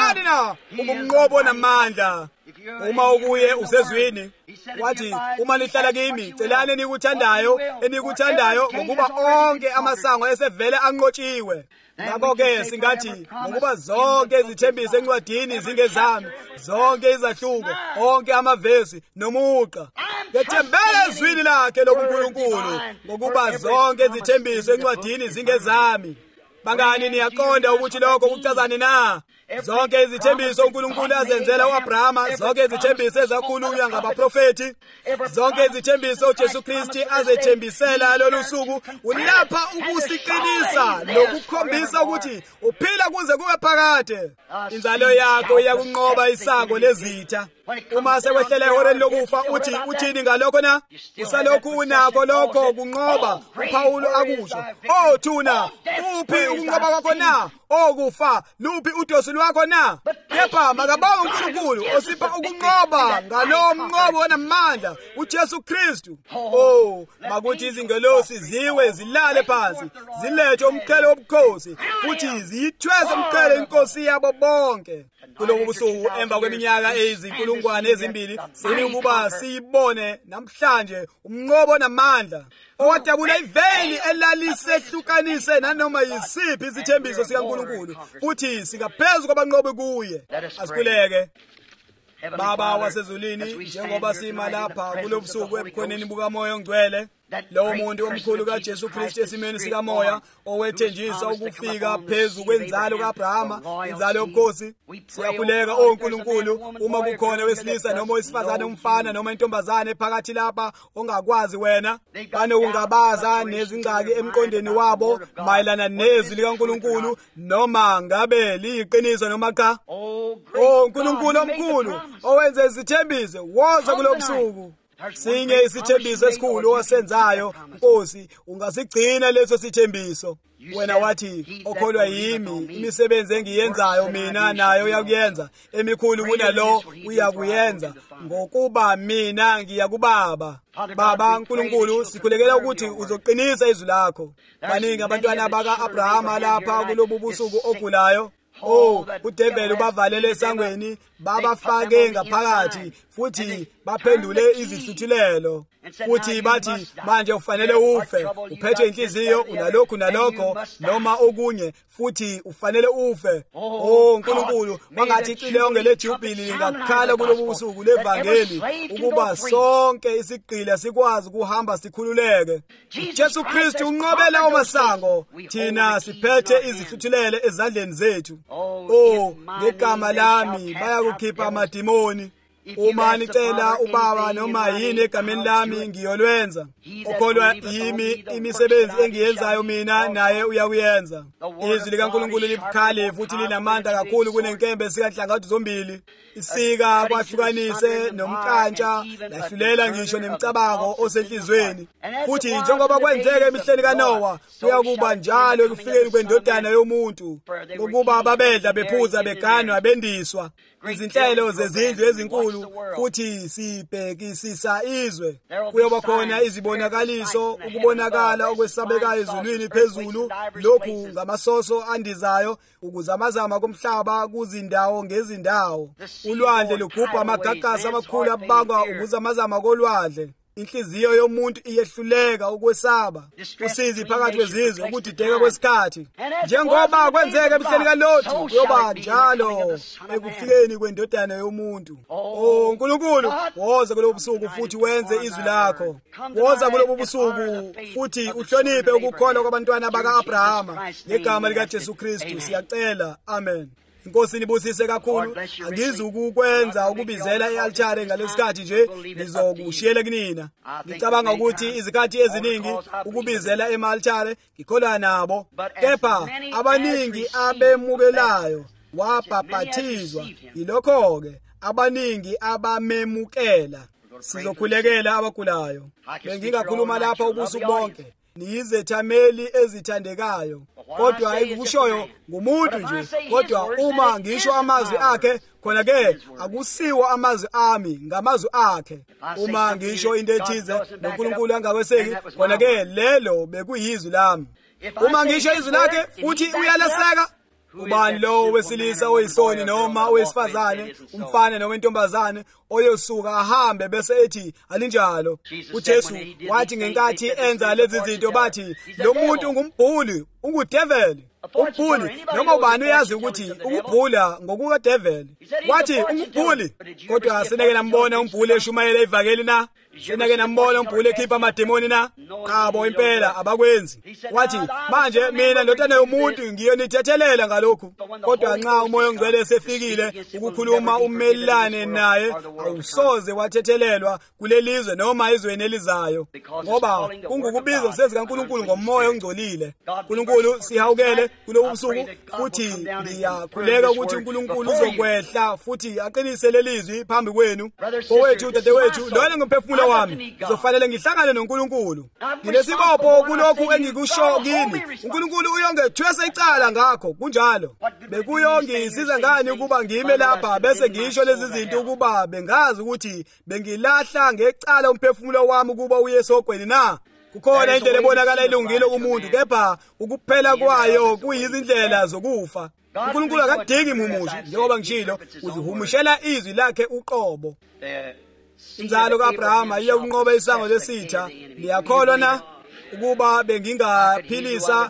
Na umnqobo onamandla. Uma ukuye usezwini, wathi uma nihlala kimi, celani enikuthandayo ngokuba onke amasango esevele anqotshiwe. Ngakho-ke singathi ngokuba zonke izithembiso encwadini zingezami, zonke izahluko, onke amavesi nomugqa, ngethembele ezwini lakhe lobuNkulunkulu ngokuba zonke izithembiso encwadini zingezami. Bangani niyaqonda ukuthi lokho kuchazani na? Zonke izithembiso uNkulunkulu azenzela u-Abrahama, zonke izithembiso ezakhulunywa ngabaprofeti, zonke izithembiso uJesu Kristu azethembisela lolu suku, ulapha ukusiqinisa nokukhombisa ukuthi uphila kuze kube phakade. Inzalo yakho iyakunqoba isango lezitha. Uma sekwehlele ehoreni lokufa uthini ngalokho na? Usalokhu unakho lokho kunqoba, uPawulu akusho. Thuna, uphi ukunqoba kwakho na? Kufa, luphi udosi lwakho na? Kepha makabonge uNkulunkulu osipha ukunqoba ngalowo mnqobo onamandla, uJesu Kristu. Makuthi izingelosi ziwe zilale phansi, zilethe umqhele wobukhosi, futhi ziyithweze umqhele inkosi yabo bonke. Kulobu busuku emva kweminyaka ezinkulungwane sini ukuba siyibone namhlanje umnqobo onamandla owadabula iveli elalisehlukanise nanoma yisiphi isithembiso sikaNkulunkulu, futhi singaphezu kwabanqobi kuye. Asikhuleke. Baba wasezulwini, njengoba sima lapha kulobusuku ebukhoneni bukaMoya oNgcwele, Lowo muntu omkhulu kaJesu Kristu esimeni sikamoya owethenjisa ukufika phezu kwenzalo kaAbrahama, inzalo yobukhosi. Siyakhuleka oNkulunkulu uma kukhona wesilisa noma owesifazane, umfana noma intombazane phakathi lapha ongakwazi wena, banokungabaza nezingcaki emqondweni wabo mayelana nezwi likaNkulunkulu, noma ngabe liyiqiniso noma cha. Nkulunkulu omkhulu owenze izithembiso, woza kulobusuku. Sinye isithembiso esikhulu osenzayo, Nkosi, ungasigcina leso sithembiso. Wena wathi, okholwa yimi, imisebenzi engiyenzayo mina nayo uyakuyenza, emikhulu kunalo uyakuyenza, ngokuba mina ngiya kuBaba. Baba Nkulunkulu, sikhulekela ukuthi uzoqinisa izwi lakho. Baningi abantwana baka-Abrahama lapha kulobu busuku ogulayo. UDeveli ubavalele esangweni, babafake ngaphakathi, futhi baphendule izihluthulelo. Futhi bathi, manje ufanele ufe, uphethwe inhliziyo, unalokhu nalokho, noma okunye, futhi ufanele ufe. Nkulunkulu, bangathi icilongo leJubhili lingakhala kulobu busuku levangeli, ukuba sonke isigqila sikwazi ukuhamba sikhululeke. Jesu Kristu unqobela umasango, thina siphethe izihluthulelo ezandleni zethu. Ngegama lami bayakukhipha amadimoni. Uma nicela uBaba noma yini egameni lami ngiyolwenza. Okholwa yimi, imisebenzi engiyenzayo mina naye uyakuyenza. Izwi likaNkulunkulu libukhali futhi linamandla kakhulu kunenkembe sikaNhlangothi zombili. Isika kwahlukanise nomkantsha, lahlulela ngisho nemicabango osenhlizweni. Futhi njengoba kwenzeka emihleni kaNowa, kuyakuba njalo ekufikeni kwendodana yomuntu, ngokuba babedla, bephuza, beganwa, bendiswa izinhlelo zezindlu ezinkulu, futhi sibhekisisa izwe. Kuyoba khona izibonakaliso, ukubonakala okwesabekayo ezulwini phezulu, lokhu ngamasoso andizayo, ukuzamazama komhlaba kuzindawo ngezindawo. Ulwandle lugubha amagagasi amakhulu abangwa ukuzamazama kolwandle. Inhliziyo yomuntu iyehluleka ukwesaba, usizi phakathi kwezizwe, ukudideka kwesikhathi. Njengoba kwenzeka emhleni kaLoti, kuyoba njalo ekufikeni kwendodana yomuntu. Nkulunkulu, woza kulobu busuku futhi wenze izwi lakho. Woza kulobu busuku futhi uhloniphe ukukholwa kwabantwana baka-Abrahama. Ngegama likaJesu Kristu siyacela, amen. Inkosi nibusise kakhulu. Angizukukwenza ukubizela i-altar ngalesikhathi nje, ngizokushiyela kunina. Ngicabanga ukuthi izikhathi eziningi ukubizela ema-altar ngikholwa nabo, kepha abaningi abemukelayo wabhaphathizwa. Yilokho-ke abaningi abamemukela. Sizokhulekela abagulayo. Bengingakhuluma lapha ubusuku bonke. Niyizethameli ezithandekayo, kodwa engikushoyo ngumuntu nje. Kodwa uma ngisho amazwi akhe, khona-ke akusiwo amazwi ami, ngamazwi akhe. Uma ngisho into ethize noNkulunkulu angakweseki, khona-ke lelo bekuyizwi lami. Uma ngisho izwi lakhe futhi uyaleseka, ubani lowo wesilisa oyisoni noma owesifazane, umfana noma intombazane, oyosuka ahambe bese ethi alinjalo? UJesu wathi ngenkathi enza lezi zinto, bathi lo muntu ungumbhuli, ungudeveli. Umbhuli, noma ubani uyazi ukuthi ukubhula ngokukadeveli. Wathi ungubhuli, kodwa sinake nambona umbhuli eshumayela ivangeli na? Sinake nambona umbhuli ekhipha amademoni na? Qabo impela abakwenzi. Wathi manje mina ndodana yomuntu ngiyonithethelela ngalokhu. Kodwa nxa umoya ongcwele esefikile ukukhuluma umelane naye, awusoze wathethelelwa kulelizwe noma izweni elizayo, ngoba kungukubizwa sezi kaNkulunkulu ngomoya ongcolile. uNkulunkulu sihawukele kulobu busuku, futhi ngiyakhuleka ukuthi uNkulunkulu uzokwehla futhi aqinise lelizwi phambi kwenu. Owethu dadewethu, lona ngumphefumulo wami, ngizofanele ngihlangane noNkulunkulu. Nginesibopho kulokhu engikusho kini. uNkulunkulu uyongethwesa icala ngakho, kunjalo. Bekuyongisiza ngani ukuba ngime lapha bese ngisho lezi zinto, ukuba bengazi ukuthi bengilahla ngecala umphefumulo wami ukuba uye sogweni na? Kukhona indlela ebonakala ilungile kumuntu, kepha ukuphela kwayo kuyizindlela zokufa. uNkulunkulu akadingi mhumushi, njengoba ngishilo, uzihumushela izwi lakhe uqobo. Inzalo kaAbrahama iye kunqoba isango lesitha. Liyakholwa na ukuba bengingaphilisa,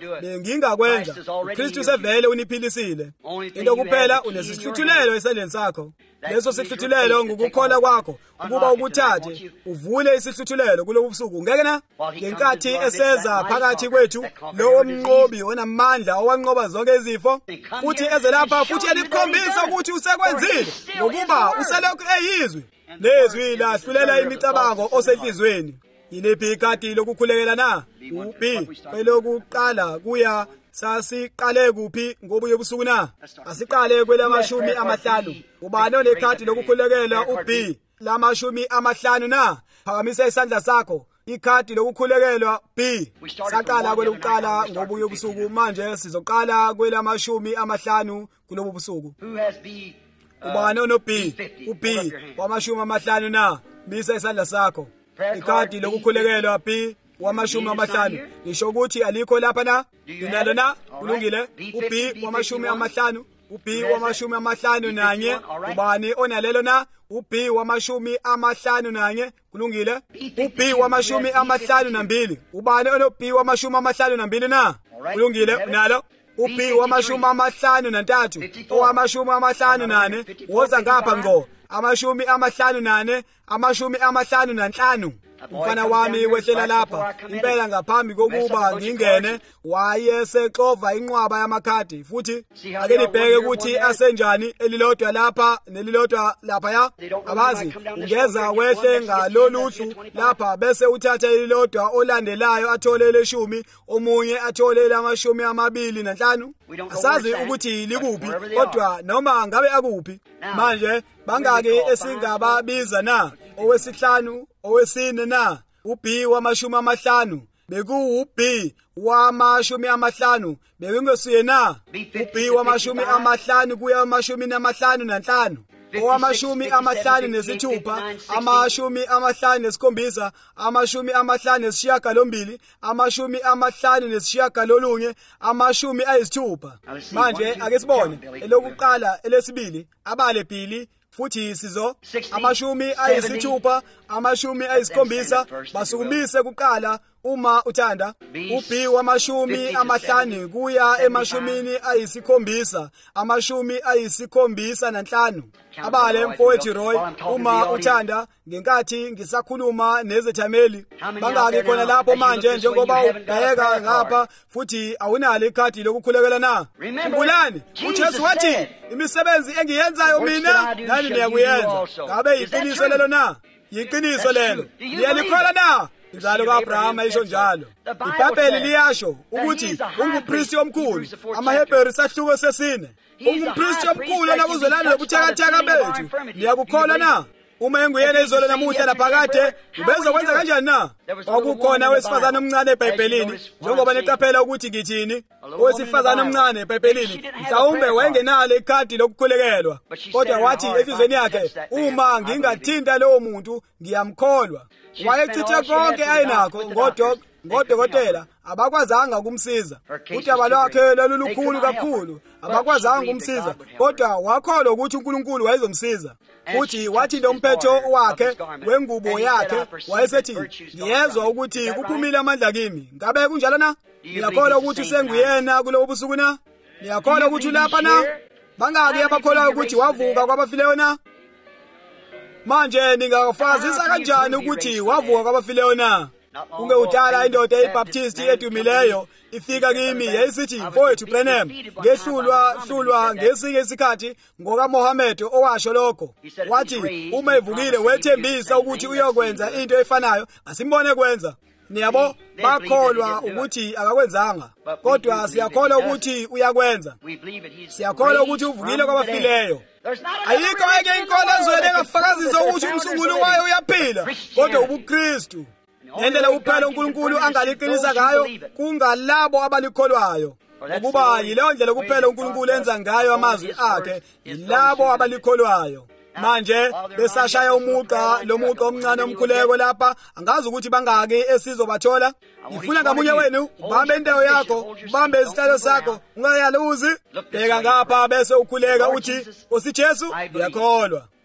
bengingakwenza? uKristu sevele uniphilisile. Into kuphela unesihluthulelo esandleni sakho. leso sihluthulelo ngokukholwa kwakho ukuba ukuthathe uvule isihluthulelo kulobu busuku ngeke na ngenkathi eseza phakathi kwethu lowo mnqobi onamandla owanqoba zonke izifo futhi eze lapha futhi elikhombisa ukuthi usekwenzile ngokuba uselokhu eyizwi lezwi lahlulela imicabango osenhlizweni yiliphi ikati lokukhulekela na ubi kwelokuqala kuya sasiqale kuphi ngobuye busuku na asiqale kwelamashumi amahlanu ubani onekhadi lokukhulekela uB lamashumi amahlanu na phakamisa isandla sakho ikhadi lokukhulekelwa B saqala kwelokuqala ngobuye busuku manje sizoqala kwelamashumi amahlanu kulobu busuku ubani onoB uB wamashumi amahlanu na misa isandla sakho ikhadi lokukhulekelwa B wamashumi amahlanu nisho ukuthi alikho lapha na dinalo na kulungile uB wamashumi amahlanu uB wamashumi amahlanu nanye ubani onalelo na uB wamashumi amahlanu nanye kulungile uB wamashumi amahlanu nambili ubani onoB wamashumi amahlanu nambili na kulungile unalo uB wamashumi amahlanu nantathu owamashumi amahlanu nane woza ngapha ngo amashumi amahlanu nane amashumi amahlanu nanhlanu umfana wami wehlela lapha impela ngaphambi kokuba ngingene wayesexova inqwaba yamakhadi futhi ake nibheke ukuthi asenjani elilodwa lapha nelilodwa lapha ya abazi ungeza wehle ngaloluhlu lapha bese uthatha elilodwa olandelayo athole leshumi omunye athole lamashumi amabili nanhlanu asazi ukuthi likuphi kodwa noma ngabe akuphi manje bangake esingababiza na owesihlanu owesine na uB wamashumi amahlanu bekuuB wamashumi amahlanu bekungesuye na uB wamashumi amahlanu kuya amashumi amahlanu nanhlanu owamashumi amahlanu nesithupha amashumi amahlanu nesikhombisa amashumi amahlanu nesishiyagalombili amashumi amahlanu nesishiyagalolunye amashumi ayisithupha manje ake sibone elokuqala elesibili abale bhili futhi sizo amashumi ayisithupha amashumi ayisikhombisa basukumise kuqala uma uthanda uB wamashumi amahlanu kuya emashumini ayisikhombisa amashumi ayisikhombisa nanhlanu abale mfowethu Roy uma uthanda ngenkathi ngisakhuluma nezethameli bangaki khona lapho manje njengoba ubheka ngapha futhi awunalo ikhadi lokukhulekela na ngulani uJesu wathi imisebenzi engiyenzayo mina nani niyakuyenza ngabe yiqiniso lelo na yiqiniso lelo niyalikhola na inzalo kaAbraham ayisho njalo iBhayibheli liyasho ukuthi ungumpristi omkhulu amaHebheru sahluko sesine ungumpristi omkhulu nakuzwelana lobuthakathaka bethu niyakukholwa na uma enguyena izolo namuhla laphakade ubezokwenza kanjani na kwakukhona owesifazane omncane eBhayibhelini njengoba neqaphela ukuthi ngithini owesifazane omncane eBhayibhelini mhlawumbe wayengenalo ikhadi lokukhulekelwa kodwa wathi enhlizweni yakhe uma ngingathinta lowo muntu ngiyamkholwa wayechithe konke ayenakho ngodokotela abakwazanga ukumsiza udaba lwakhe lolukhulu kakhulu abakwazanga ukumsiza kodwa wakholwa ukuthi uNkulunkulu wayezomsiza futhi wathi lomphetho wakhe wengubo yakhe wayesethi ngiyezwa ukuthi kuphumile amandla kimi ngabe kunjalo na ngiyakholwa ukuthi senguyena kulobu busuku na ngiyakholwa ukuthi lapha na bangaki abakholwa ukuthi wavuka kwabafileyo na manje ningafazisa kanjani ukuthi wavuka kwabafileyo na kunge udala indoda eyibhaptisti edumileyo ifika kimi yayisithi mfowethu Branham ngehlulwa ngesinye isikhathi ngokaMohammed owasho lokho wathi uma evukile wethembisa ukuthi uyokwenza into efanayo asimbone kwenza niyabo bakholwa ukuthi akakwenzanga kodwa siyakholwa ukuthi uyakwenza siyakholwa ukuthi uvukile kwabafileyo ayikho eke inkolo ezweni engafakazisa ukuthi umsunguli wayo uyaphila kodwa ubuKristu ngendlela kuphela uNkulunkulu angaliqinisa ngayo kungalabo abalikholwayo ukuba yileyo ndlela kuphela uNkulunkulu enza ngayo amazwi akhe yilabo abalikholwayo manje besashaya umuqa lomuqa omncane omkhuleko lapha angazi ukuthi bangaki esizobathola ngifuna ngamunye wenu ubambe indawo yakho ubambe isihlalo sakho ungayaluzi bheka ngapha bese ukhuleka uthi osiJesu ngiyakholwa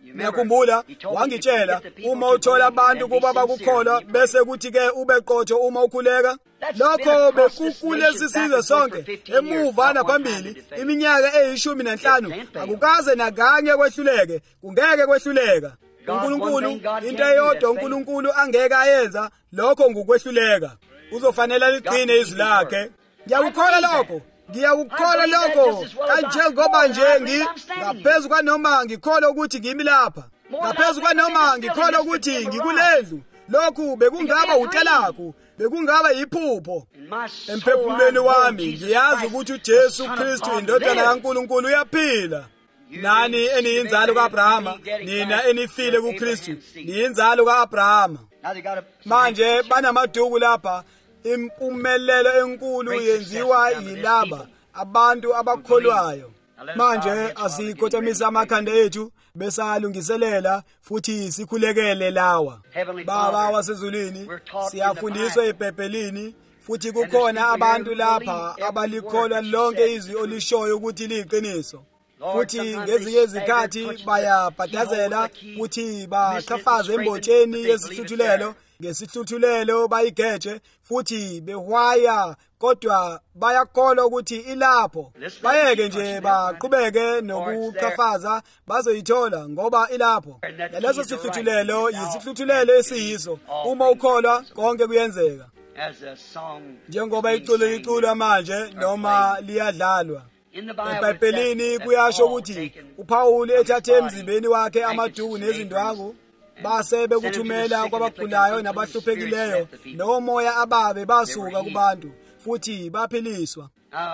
Ngiyakhumbula wangitshela uma uthola abantu kuba bakukholwa bese kuthi-ke ubeqotho uma ukhuleka. Lokho bekukulesi sizwe sonke emuva naphambili iminyaka eyi15 akukaze nakanye kwehluleke, kungeke kwehluleka. uNkulunkulu into eyodwa uNkulunkulu angeke ayenza lokho ngukwehluleka. Uzofanele liqine izwi lakhe. Ngiyakukholwa lokho. Ngiyakukholwa lokho kanjengoba nje ngaphezu kwanoma ngikholwa ukuthi ngimi lapha, ngaphezu kwanoma ngikholwa ukuthi ngikulendlu. Lokhu bekungaba utelakho, bekungaba yiphupho. Emphefumulweni wami ngiyazi ukuthi uJesu Kristu indodana kaNkulunkulu uyaphila. Nani eniyinzalo kaAbrahama, nina enifile kuKristu, niyinzalo kaAbrahama. Manje banamaduku lapha. Impumelelo enkulu yenziwa yilaba abantu abakholwayo. Manje asikhothamisa amakhanda ethu besalungiselela futhi sikhulekele lawa. Baba wasezulwini, siyafundiswa eBhayibhelini futhi kukhona abantu lapha abalikholwa lonke izwi olishoyo ukuthi liyiqiniso. Futhi ngezinye izikhathi bayabhadazela futhi baqhafaza embotsheni yesihluthulelo. Ngesihluthulelo bayigeje futhi behwaya, kodwa bayakholwa ukuthi ilapho. Bayeke nje baqhubeke nokuqhafaza bazoyithola ngoba ilapho. Leso sihluthulelo yisihluthulelo esiyiso. Uma ukholwa konke kuyenzeka. Njengoba iculo liculwa manje noma liyadlalwa. eBhayibhelini kuyasho ukuthi uPawulu ethathe emzimbeni wakhe amaduku nezindwangu base bekuthumela kwabagulayo nabahluphekileyo, nomoya ababe basuka kubantu futhi baphiliswa.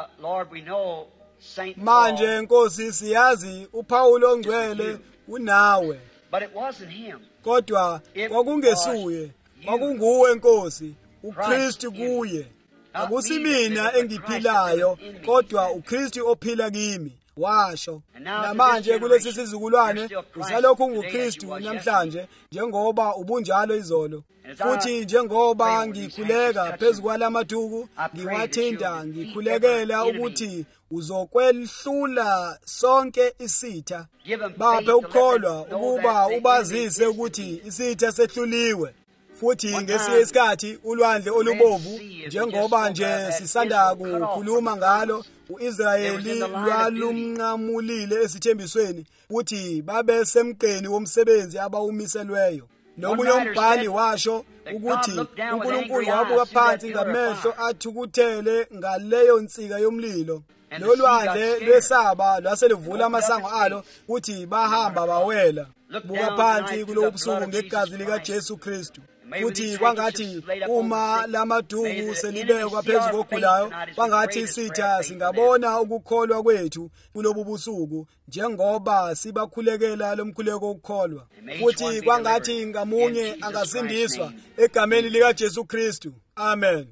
Manje Nkosi siyazi uPawulu ongcwele unawe, kodwa kwakungesuye, kwakunguwe Nkosi, uKristu kuye. Akusimina engiphilayo, kodwa uKristu ophila kimi, washo. Namanje kulesi sizukulwane usalokhu nguKristu namhlanje, njengoba ubunjalo izolo. Futhi njengoba ngikhuleka phezu kwalamaduku, ngiwathinta ngikhulekela ukuthi uzokwehlula sonke isitha. Baphe ukukholwa ukuba ubazise ukuthi isitha sehluliwe. Futhi ngesinye isikhathi ulwandle olubovu, njengoba nje sisanda kukhuluma ngalo, uIsrayeli lwalumnqamulile esithembisweni futhi babe semqeni womsebenzi abawumiselweyo. Nomunye umbhali washo ukuthi uNkulunkulu wabuka phansi ngamehlo athukuthele ngaleyo nsika yomlilo. Nolwandle lwesaba lwaseluvula amasango alo futhi bahamba bawela. Buka phansi kulo busuku ngegazi likaJesu Kristu. Futhi kwangathi uma lamaduku selibekwa phezu kogulayo, kwangathi isitha singabona ukukholwa kwethu kulobu busuku, njengoba sibakhulekela lomkhuleko wokukholwa. Futhi kwangathi ngamunye angasindiswa egameni likaJesu Kristu. Amen.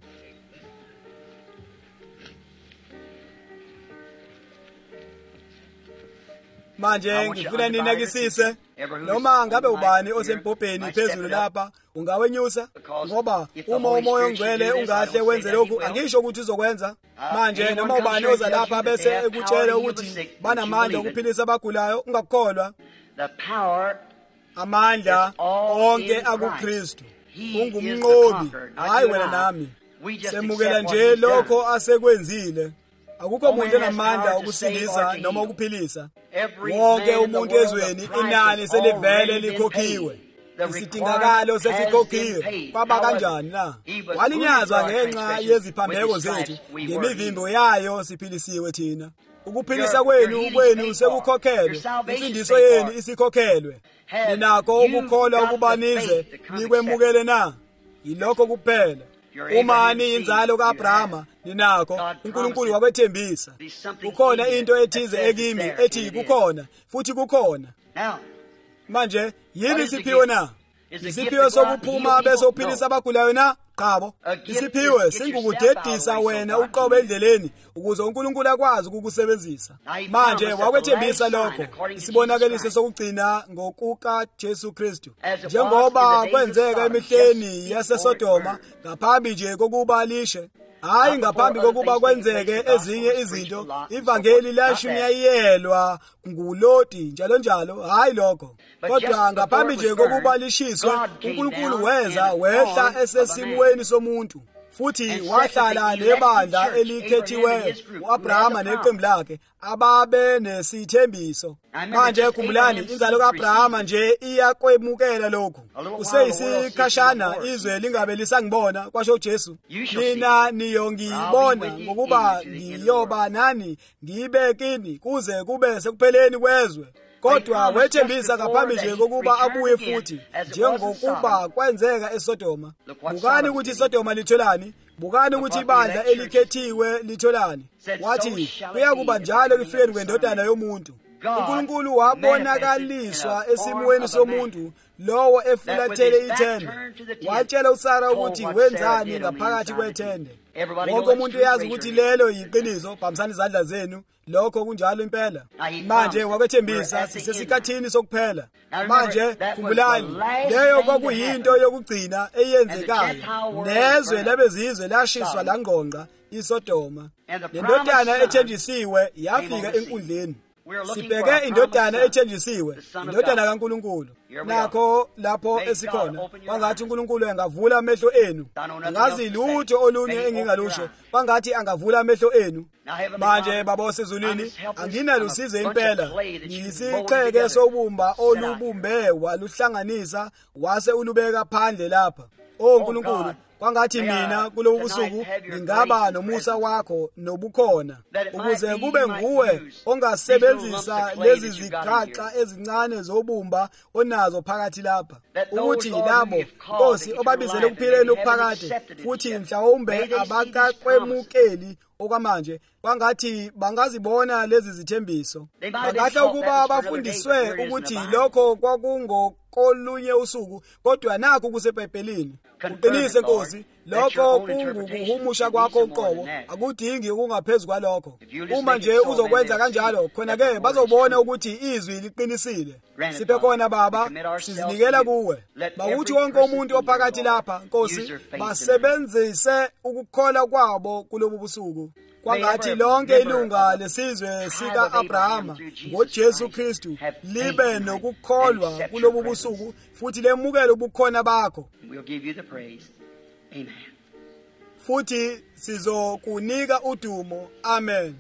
Manje ngifuna ninakisise, noma ngabe ubani osempopeni phezulu lapha ungawenyusa, ngoba uma umoya ongcwele ungahle wenze lokhu, angisho ukuthi uzokwenza. Manje noma ubani oza lapha bese ekutshela ukuthi banamandla okuphilisa abagulayo, ungakholwa. Amandla onke akuKristu. Ungumnqobi, hayi wena nami. Semukela nje lokho asekwenzile. Akukho umuntu onamandla okusindisa noma ukuphilisa. Wonke umuntu ezweni inani selivele likhokhiwe. Isidingakalo sesikhokhiwe. Kwaba kanjani na? Walinyazwa ngenxa yeziphambeko zethu, ngemivimbo yayo siphilisiwe thina. Ukuphilisa kwenu sekukhokhelwe, imfundiso yenu isikhokhelwe. Ninakho ukukholwa ukuba nize nikwemukele na? Yilokho kuphela. Uma niyinzalo kaAbrahama, ninakho uNkulunkulu wakwethembisa. Kukhona into ethize ekimi ethi kukhona futhi kukhona. Manje yini isiphiwo na? Isiphiwo sokuphuma bese uphilisa abagulayo na? Qabo. Isiphiwo singukudedisa wena uqobe endleleni ukuze uNkulunkulu akwazi ukukusebenzisa. Manje wakwethembisa lokho, isibonakaliso sokugcina ngokuka Jesu Kristu. Njengoba kwenzeka emihleni yaseSodoma ngaphambi nje kokuba lishe. hayi ngaphambi kokuba kwenzeke ezinye izinto. Ivangeli lashunyayelwa nguLoti njalo njalo, hayi lokho. Kodwa ngaphambi nje kokuba lishiswe, uNkulunkulu wehla esesimweni somuntu. Futhi wahlala nebandla elikhethiweyo, uAbrahama neqembu lakhe ababe nesithembiso. Manje khumbulani, inzalo kaAbrahama nje iyakwemukela lokhu. Kuseyisikhashana izwe lingabe lisangibona, kwasho uJesu. Nina niyongibona ngokuba ngiyoba nani ngibe kini kuze kube sekupheleni kwezwe. Kodwa wethembisa ngaphambi nje kokuba abuye futhi, njengokuba kwenzeka eSodoma. Bukani ukuthi iSodoma litholani, bukani ukuthi ibandla elikhethiwe litholani. Wathi kuyakuba njalo ekufikeni kwendodana yomuntu. uNkulunkulu wabonakaliswa esimweni somuntu lowo efulathele ithende. Watshela uSara ukuthi wenzani ngaphakathi kwethende. Wonke umuntu uyazi ukuthi lelo yiqiniso. Phamisani izandla zenu, lokho kunjalo impela. Manje wakwethembisa sisesikhathini sokuphela. Manje khumbulani, leyo kwakuyinto yokugcina eyenzekayo. Nezwe labezizwe lashiswa langqongqa iSodoma. Lendodana ethenjisiwe yafika enkundleni. Sibheke indodana ethenjisiwe, indodana kaNkulunkulu. Nakho lapho esikhona, bangathi uNkulunkulu engavula amehlo enu. Angazi lutho olunye engingalusho, bangathi angavula amehlo enu. Manje baba sezulwini, anginalusize impela. Ngiyisiqheke sobumba olubumbe waluhlanganisa wase ulubeka phandle lapha. Oh Nkulunkulu, kwangathi mina kulobu busuku ngingaba nomusa wakho nobukhona, ukuze kube nguwe ongasebenzisa lezi zigaxa ezincane zobumba onazo phakathi lapha, ukuthi labo Nkosi obabizele ukuphileni okuphakade futhi mhlawumbe abakakwemukeli okwamanje, kwangathi bangazibona lezi zithembiso. Bangahle ukuba bafundiswe ukuthi lokho kwakungokolunye usuku, kodwa nakho kuseBhayibhelini. Uqinise Nkosi, lokho kungukuhumusha kwakho uqobo, akudingi okungaphezulu kwalokho. Uma nje uzokwenza kanjalo, khona-ke bazobona ukuthi izwi liqinisile. Siphe khona Baba, sizinikela kuwe. Bawuthi wonke umuntu ophakathi lapha, Nkosi, basebenzise ukukholwa kwabo kulobu busuku. Kwangathi lonke ilunga lesizwe sika-Abrahama ngoJesu Kristu libe nokukholwa kulobu busuku futhi lemukele ubukhona bakho. Futhi sizokunika udumo. Amen.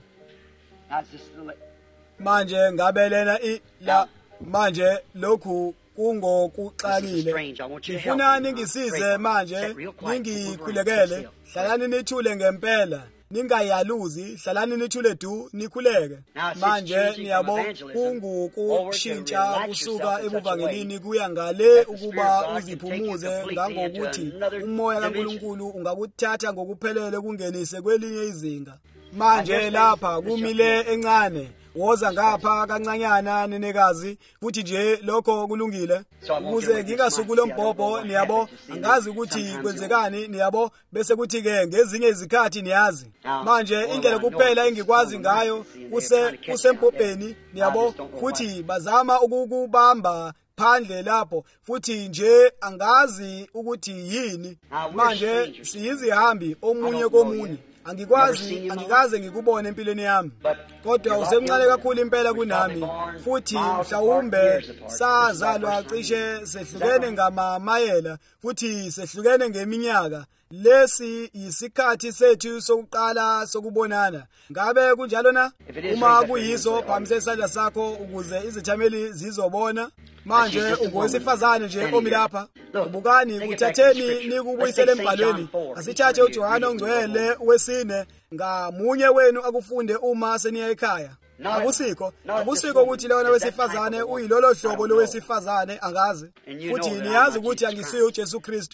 Manje ngabelena manje lokhu kungokuxakile. Ngifuna ningisize manje, ningikhulekele. Hlalani nithule ngempela. Ningayaluzi, hlalani nithule du, nikhuleke. Manje niyabo kungukushintsha kusuka ebuvangelini kuya ngale ukuba uziphumuze ngangokuthi umoya kaNkulunkulu ungakuthatha ngokuphelele kungenise kwelinye izinga. Manje lapha kumile encane, woza ngapha kancanyana nenekazi, futhi nje lokho kulungile. Ukuze ngingasukulo mbhobho, niyabo, angazi ukuthi kwenzekani, niyabo, bese kuthi-ke ngezinye izikhathi niyazi. Manje indlela kuphela engikwazi ngayo kusempopeni, niyabo, futhi bazama ukukubamba phandle lapho, futhi nje angazi ukuthi yini. Manje siyizihambi omunye komunye. Angikaze ngikubone empilweni yami, kodwa usemncane kakhulu impela kunami, futhi mhlawumbe sazalwa cishe sehlukene ngamamayela, futhi sehlukene ngeminyaka. Lesi yisikhathi sethu sokuqala sokubonana. Ngabe kunjalo na? Uma kuyiso, phamise isandla sakho ukuze izithameli zizobona. Manje ungowesifazane nje omi lapha. Ubukani, kuthatheni nikubuyisele embhalweni. Asithathe uJohane ongcwele wesine ngamunye wenu akufunde uma seniya ekhaya. Akusikho ukuthi lona wesifazane uyilolo hlobo lowesifazane, angazi. Futhi niyazi ukuthi angisuye uJesu Kristu.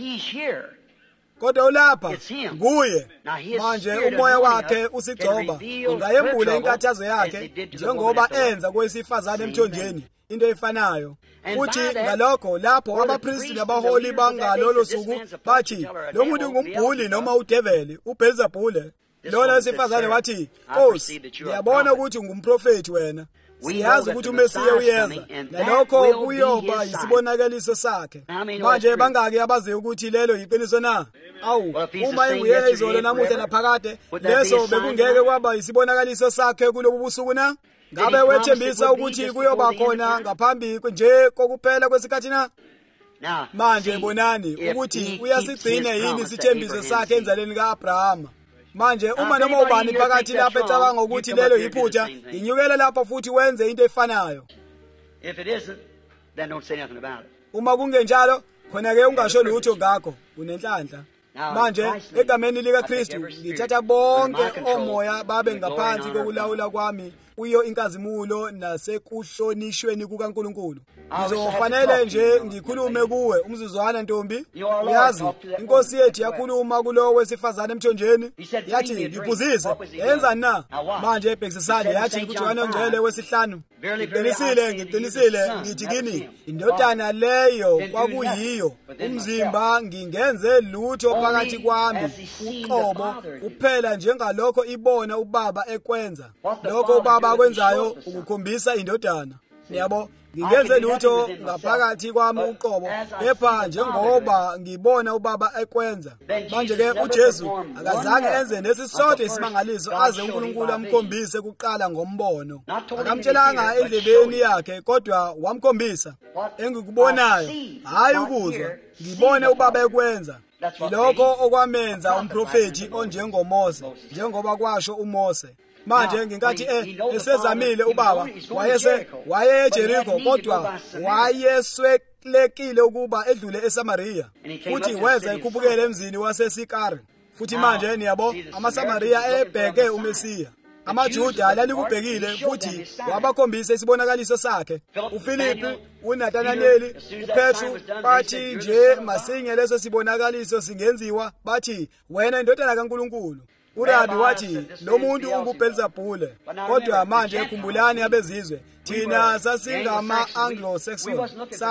Kodwa ulapha nguye. Manje umoya wakhe usigcoba, ungayembula inkathazo yakhe njengoba enza kowesifazane emthonjeni, into efanayo. Futhi ngalokho lapho abapristi nabaholi bangalolo suku bathi, lo muntu ngumbhuli noma udeveli, uBelzebule. Lona wesifazane wathi, Nkosi, ngiyabona ukuthi ungumprofeti wena. siyazi ukuthi uMesiya uyeza nalokho kuyoba yisibonakaliso sakhe. Manje bangaki abazi ukuthi lelo yiqiniso na? Awu, uma enguye izolo namuhla naphakade, leso bekungeke kwaba yisibonakaliso sakhe kulobu busuku na? Ngabe wethembisa ukuthi kuyoba khona ngaphambi nje kokuphela kwesikhathi na? Manje bonani ukuthi uyasigcina yini isithembiso sakhe enzaleni kaAbrahama. Manje uma noma ubani phakathi lapha ecabanga ukuthi lelo yiphutha, inyukele lapha futhi wenze into efanayo. Uma kungenjalo, khona ke ungasho lutho ngakho, unenhlanhla. Manje egameni lika Kristu ngithatha bonke omoya babe ngaphansi kokulawula kwami kuyo inkazimulo nasekuhlonishweni kukaNkulunkulu. Ngizofanele nje ngikhulume kuwe umzuzwana ntombi. Uyazi inkosi yethu yakhuluma kulo wesifazane emthonjeni yathi ngiphuzise yenzani na? Manje ebhekisisane yathi kuJohane ongcwele wesihlanu, ngiqinisile ngithi kini indodana leyo kwakuyiyo umzimba ngingenze lutho phakathi kwami uqobo kuphela njengalokho ibona ubaba ekwenza. Lokho ubaba akwenzayo ukukhombisa indodana. Yabo, ngingenze lutho ngaphakathi kwami uqobo kepha njengoba ngibona ubaba ekwenza. Manje ke uJesu akazange enze nesisodwa isimangaliso aze uNkulunkulu amkhombise kuqala ngombono. Akamtshelanga endlebeni yakhe kodwa wamkhombisa engikubonayo, hayi ukuzwa, ngibone ubaba ekwenza. Lokho okwamenza umprofeti onjengomose, njengoba kwasho uMose. Manje ngingathi esezamile ubaba waye eJerikho kodwa wayesweklekile ukuba edlule eSamariya futhi weza ekhubukele emzini waseSikari. Futhi manje niyabo amaSamariya ebheke uMesiya. AmaJuda alalikubhekile futhi wabakhombisa isibonakaliso sakhe. uFilipi, uNathanaeli, uPetru bathi nje masinge leso sibonakaliso singenziwa, bathi wena indodana kaNkulunkulu. uRabi wathi lo muntu unguBelzebule. Kodwa manje khumbulani abezizwe, thina sasingama-Anglo-Saxon,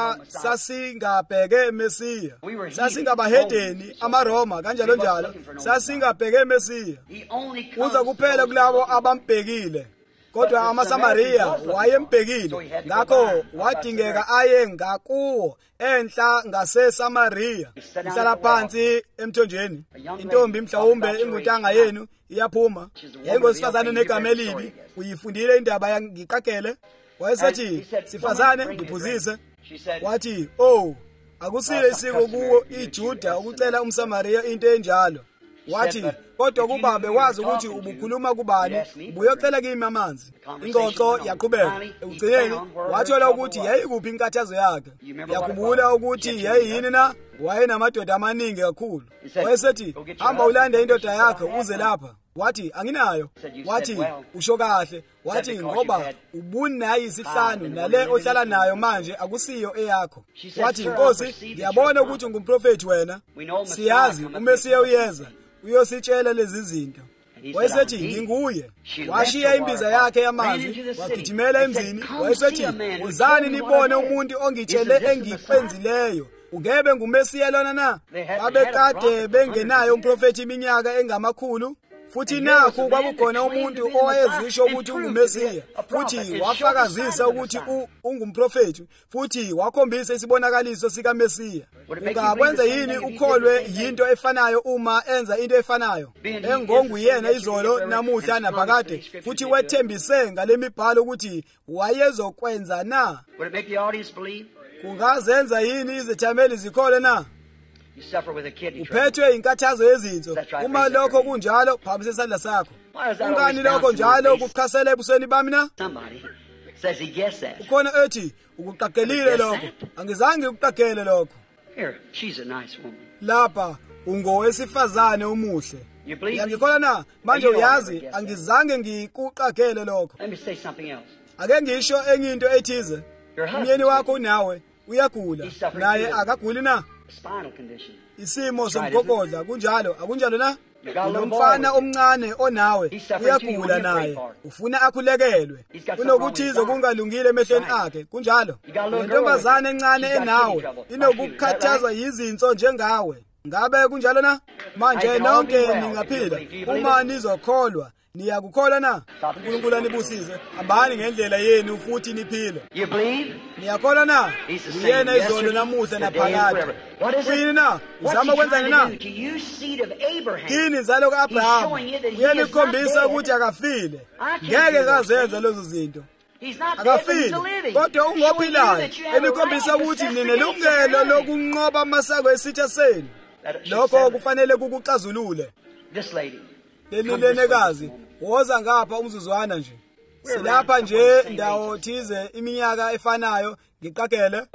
sasingabheke eMesiya, sasingabahedeni amaRoma kanjalo njalo, sasingabheke eMesiya. Uza kuphela kulabo abambhekile. Kodwa amaSamariya wayembhekile, ngakho wadingeka aye ngakuwo enhla ngaseSamariya. Ihlala phansi emthonjeni. Intombi mhlawumbe ingutanga yenu iyaphuma. Yayingosifazane negama elibi. Uyifundile indaba yangiqagele. Wayesethi, sifazane ngiphuzise. Wathi, oh, akusile isiko kuwo iJuda ukucela umSamariya into enjalo. Wathi, kodwa kuba bewazi ukuthi ubukhuluma kubani, ubuyocela kimi amanzi. Ingxoxo yaqhubeka. Ekugcineni wathola ukuthi yayikuphi inkathazo yakhe. Yakubula ukuthi yayiyini na? Wayenamadoda amaningi kakhulu. Wayesethi, hamba ulande indoda yakhe uze lapha. Wathi, anginayo. Wathi, usho kahle. Wathi, ngoba ubunayo isihlanu nale ohlala nayo manje akusiyo eyakho. Wathi, inkosi, ngiyabona ukuthi ungumprofeti wena. Siyazi uMesiya uyeza uyositshela lezi zinto. Wayesethi nginguye. Washiya imbiza yakhe yamanzi wagijimela emzini. Wayesethi uzani nibone umuntu ongitshele engikwenzileyo. Ungebe nguMesiya lona na? Babekade bengenayo umprofeti iminyaka engamakhulu. Futhi nakho kwakukhona umuntu owayezisho ukuthi unguMesiya, futhi wafakazisa ukuthi ungumprofeti, futhi wakhombisa isibonakaliso sikaMesiya. Ungakwenza yini ukholwe yinto efanayo uma enza into efanayo? Engonguyena izolo namuhla naphakade, futhi wethembise ngale mibhalo ukuthi wayezokwenza na? Kungazenza yini izethameli zikhole na? Uphethwe inkathazo yezinso. Uma lokho kunjalo, phakamise isandla sakho. Ungani lokho njalo kukhasela ebusweni bami na? Ukhona ethi ukuqaqelile lokho. Angizange ukuqaqele lokho. Lapha ungowesifazane umuhle. Ngiyakholwa na? Manje uyazi angizange ngikuqaqele lokho. Ake ngisho enye into ethize. Umyeni wakho unawe uyagula, naye akaguli na? Isimo somgogodla kunjalo, akunjalo na? Umfana omncane onawe uyagula naye, ufuna akhulekelwe. Kunokuthize kungalungile emehlweni akhe, kunjalo. Intombazane encane enawe inokukhathazwa yizinso njengawe. Ngabe kunjalo na? Manje nonke ningaphila uma nizokholwa. Niyakukholwa na? uNkulunkulu anibusize. Hambani ngendlela yenu futhi niphile. Niyakholwa na? Uyena izolo namuhla naphakade. Kuyini na? Uzama kwenzani na? Kini inzalo ka-Abrahama uyanikhombisa ukuthi akafile. Ngeke kazenza lezo zinto. Akafile, kodwa ungophilayo enikhombisa ukuthi ninelungelo lokunqoba amasako esitha senu. Lokho kufanele kukuxazulule. Leli lenekazi woza ngapha umzuzwana nje. Silapha nje ndawo thize iminyaka efanayo ngiqagele.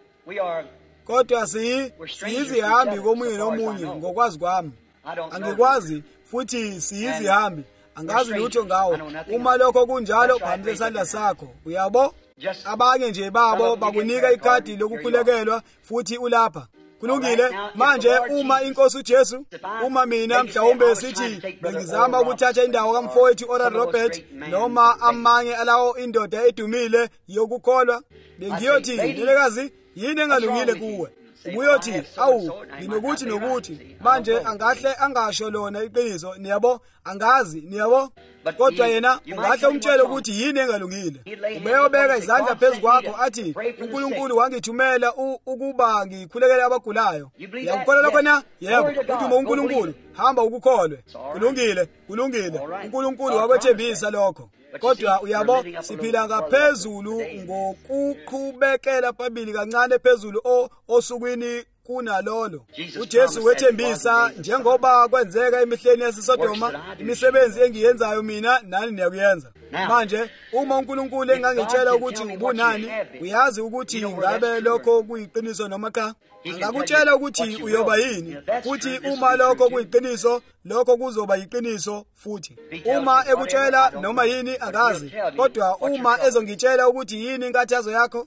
Kodwa siyizihambi komunye nomunye ngokwazi kwami. Angikwazi futhi siyizihambi. Angazi lutho ngawo. Uma lokho kunjalo phambi isandla sakho. Uyabo? Abanye nje babo bakunika ikhadi lokukhulekelwa futhi ulapha. Kulungile manje uma inkosi uJesu uma mina mhlawumbe sithi bengizama ukuthatha indawo kamfowethu Oral Robert noma amanye alawo indoda edumile yokukholwa bengiyothi ndelekazi yini engalungile kuwe. Ubuyothi awu nginokuthi nokuthi manje angahle angasho lona iqiniso niyabo angazi niyabo kodwa yena ungahle umtshele ukuthi yini engalungile. Ubeyobeka izandla phezukwakho athi uNkulunkulu wangithumela ukuba ngikhulekele abagulayo. Yakukholwa khona? Yebo. Uthi uNkulunkulu hamba ukukholwe. Kulungile uNkulunkulu wakwethembisa lokho. Kodwa uyabo siphila ngaphezulu ngokuqhubekela phambili kancane phezulu osukwini kunalolo. uJesu wethembisa njengoba kwenzeka emihleni yaseSodoma imisebenzi engiyenzayo mina nani niyakuyenza. Manje uma uNkulunkulu engangitshela ukuthi ubunani uyazi ukuthi ngabe lokho kuyiqiniso noma cha. Ngakutshela ukuthi uyoba yini futhi uma lokho kuyiqiniso lokho kuzoba yiqiniso futhi. Uma ekutshela noma yini angazi kodwa uma ezongitshela ukuthi yini inkathazo yakho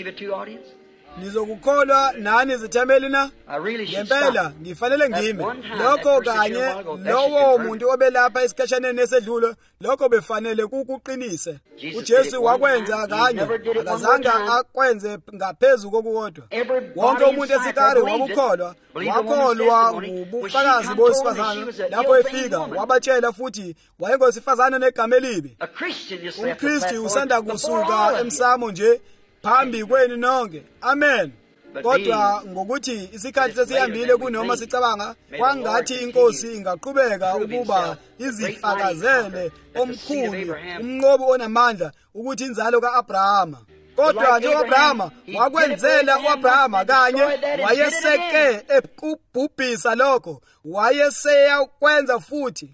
nizokukholwa nani zithameli na? Ngempela ngifanele ngime lokho kanye lowo muntu obelapha esikhashaneni esedlulo lokho befanele kukuqinise. uJesu wakwenza kanye akazange akwenze ngaphezulu kokukodwa. Wonke umuntu esikari wakholwa ngubufakazi bowesifazane lapho efika wabatshela futhi wayengowesifazane negama elibi. UmKristu usanda kusuka emsamo nje phambi kwenu nonke. Amen. Kodwa ngokuthi isikhathi sesihambile kunoma sicabanga kwangathi inkosi ingaqhubeka ukuba izifakazele omkhulu umnqobi onamandla ukuthi inzalo kaAbrahama. Kodwa nje uAbrahama wakwenzela uAbrahama kanye wayeseke ekubhubhisa lokho wayeseya kwenza futhi.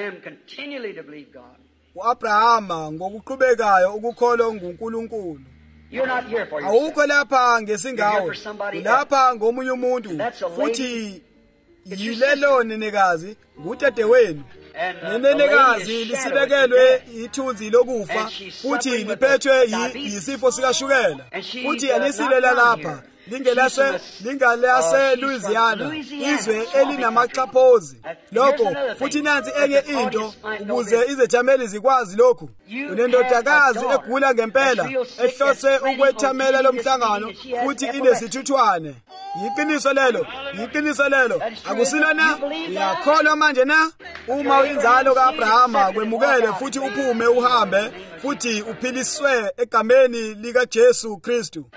uAbrahama ngokuqhubekayo ukukholwa nguNkulunkulu. Awukho lapha ngesingawo lapha ngomunye umuntu futhi yilelo nenekazi ngudade wenu. Nenekazi lisibekelwe ithunzi lokufa futhi liphethwe yisifo sikashukela futhi anisilela lapha lingalase Louisiana izwe elinamaxhaphozi lokho futhi nansi enye into ukuze izethameli zikwazi lokhu. Unendodakazi egula ngempela ehlose ukwethamela lomhlangano futhi inesithuthwane. Yiqiniso lelo akusilona? Uyakholwa manje na? Uma inzalo kaAbrahama kwemukele futhi uphume uhambe futhi uphiliswe egameni lika Jesu Kristu.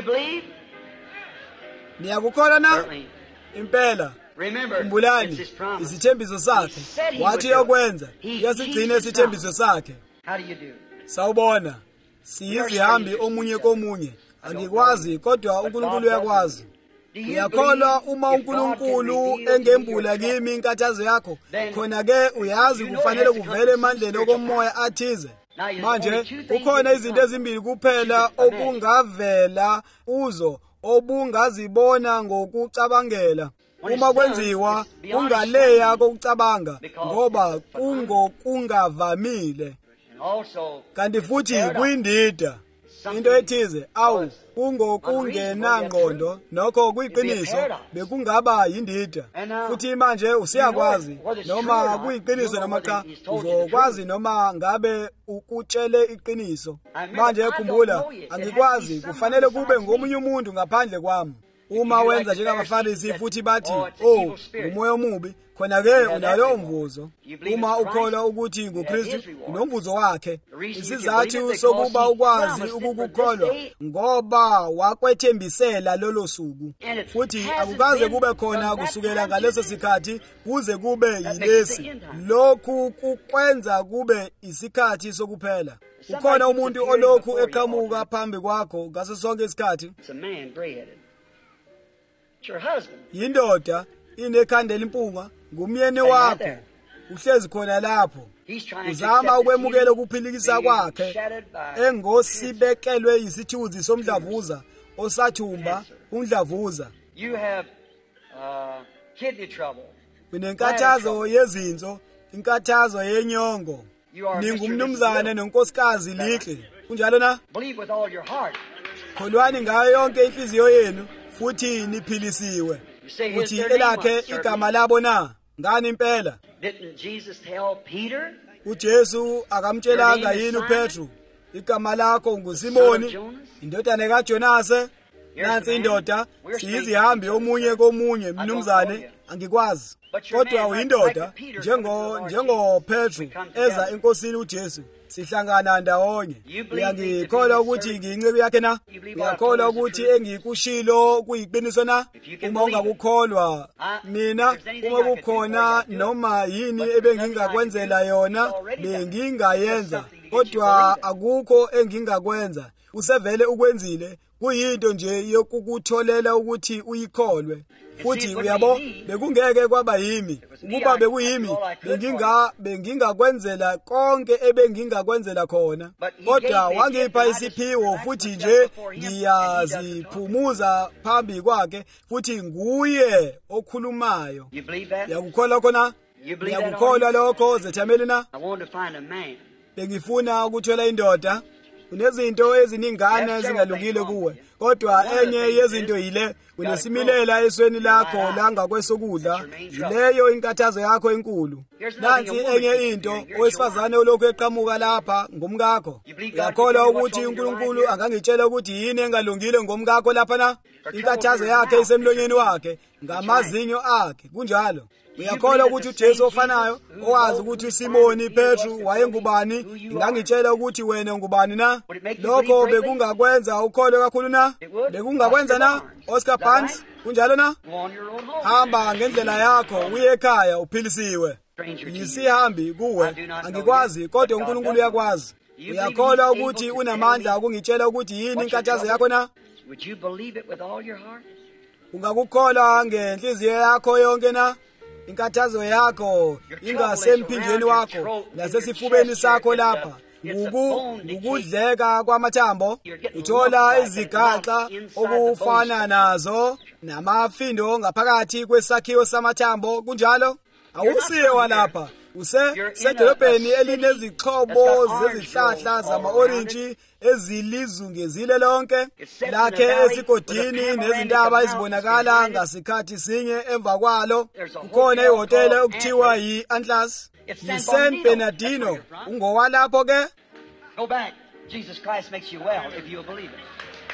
Niyakukholwa na? Impela. Kumbulani isithembiso sakhe wathi yokwenza yasigcina isithembiso sakhe. Sawubona siyizihambi omunye komunye. Angikwazi kodwa uNkulunkulu uyakwazi. Uyakholwa uma uNkulunkulu engembula kimi inkathazo yakho khona ke uyazi kufanele kuvele emandleni okomoya athize. Manje kukhona izinto ezimbili kuphela okungavela uzo obungazibona ngokucabangela. Uma kwenziwa ungaleya kokucabanga ngoba kungokungavamile. Kanti futhi kuyindida into ethize awu kungokungenangqondo nokho kuyiqiniso bekungaba yindida. Futhi manje usiyakwazi noma kuyiqiniso noma cha uzokwazi noma ngabe ukutshele iqiniso. Manje khumbula angikwazi kufanele kube ngomunye umuntu ngaphandle kwami. Uma wenza njengabaFarisi futhi bathi, "Oh, umoya omubi," khona-ke unalo umvuzo. Uma ukholwa ukuthi nguKristu, unomvuzo wakhe. Isizathu sokuba ukwazi ukukukholwa ngoba wakwethembisela lolo suku. Futhi akukaze kube khona kusukela ngaleso sikhathi kuze kube yilesi. Lokhu kukwenza kube isikhathi sokuphela. Ukhona umuntu olokhu eqhamuka phambi kwakho ngaso sonke isikhathi. Yindoda inekhanda elimpunga, ngumyeni wakho. Uhlezi khona lapho. Uzama ukwemukela ukuphilisa kwakhe engosibekelwe isithunzi somdlavuza osathumba umdlavuza. Unenkathazo yezinso, inkathazo yenyongo. Ningumnumzane nonkosikazi lihle. Kunjalo na? Kholwani ngayo yonke inhliziyo yenu futhi niphilisiwe. Uthi elakhe igama labo na? Ngani impela? uJesu akamtshelanga yini uPetru, igama lakho nguSimoni indodana kaJonase? Nansi indoda siyizihambi omunye komunye, mnumzane, angikwazi. Kodwa uyindoda njengo Petru eza enkosini uJesu, sihlangana ndawonye. Uyangikholwa ukuthi ngiyinceku yakhe na? Uyakholwa ukuthi engikushilo kuyiqiniso na? Uma ungakukholwa mina, uma kukhona noma yini ebengingakwenzela yona bengingayenza, kodwa akukho engingakwenza. Usevele ukwenzile, kuyinto nje yokukutholela ukuthi uyikholwe. Futhi uyabo, bekungeke kwaba yimi. Ukuba bekuyimi, bengingakwenzela konke ebengingakwenzela khona. Kodwa wangipha isiphiwo futhi nje ngiyaziphumuza phambi kwakhe, futhi nguye okhulumayo. Yakukholwa khona? Yakukholwa lokho zethameli na? Bengifuna ukuthola indoda. Unezinto eziningana ezingalungile kuwe, kodwa enye yezinto yile, unesimilela esweni lakho langakwesokudla, yileyo inkathazo yakho enkulu. Nansi enye into, owesifazane olokhu eqhamuka lapha ngomkakho. Uyakholwa ukuthi uNkulunkulu angangitshela ukuthi yini engalungile ngomkakho lapha na? Inkathazo yakhe isemlonyeni wakhe, ngamazinyo akhe, kunjalo. Uyakholwa ukuthi uJesu ofanayo, owazi ukuthi uSimoni Petru wayengubani, ingangitshela ukuthi wena ungubani na? Lokho bekungakwenza ukholwe kakhulu na? Bekungakwenza na? Oscar Barnes, kunjalo na? Hamba ngendlela yakho uye ekhaya uphilisiwe. Yisihambi kuwe, angikwazi, kodwa uNkulunkulu uyakwazi. Uyakholwa ukuthi unamandla ukungitshela ukuthi yini inkathazo yakho na? Ungakukholwa ngenhliziyo yakho yonke na? Inkathazo yakho ingasemphindweni wakho nasesifubeni sakho lapha. Ngukudleka kwamathambo, uthola izigaxa okufana nazo namafindo ngaphakathi kwesakhiwo samathambo, kunjalo? Awusiye walapha, usedolobheni elinezixhobo zezihlahla zama-orintshi ezilizungezile lonke lakhe esigodini nezintaba ezibonakala ngasikhathi sinye emva kwalo. Kukhona ihhotela okuthiwa yi-Atlas, yi-San Bernardino. Ungowalapho ke? Go back. Jesus Christ makes you well if you believe it.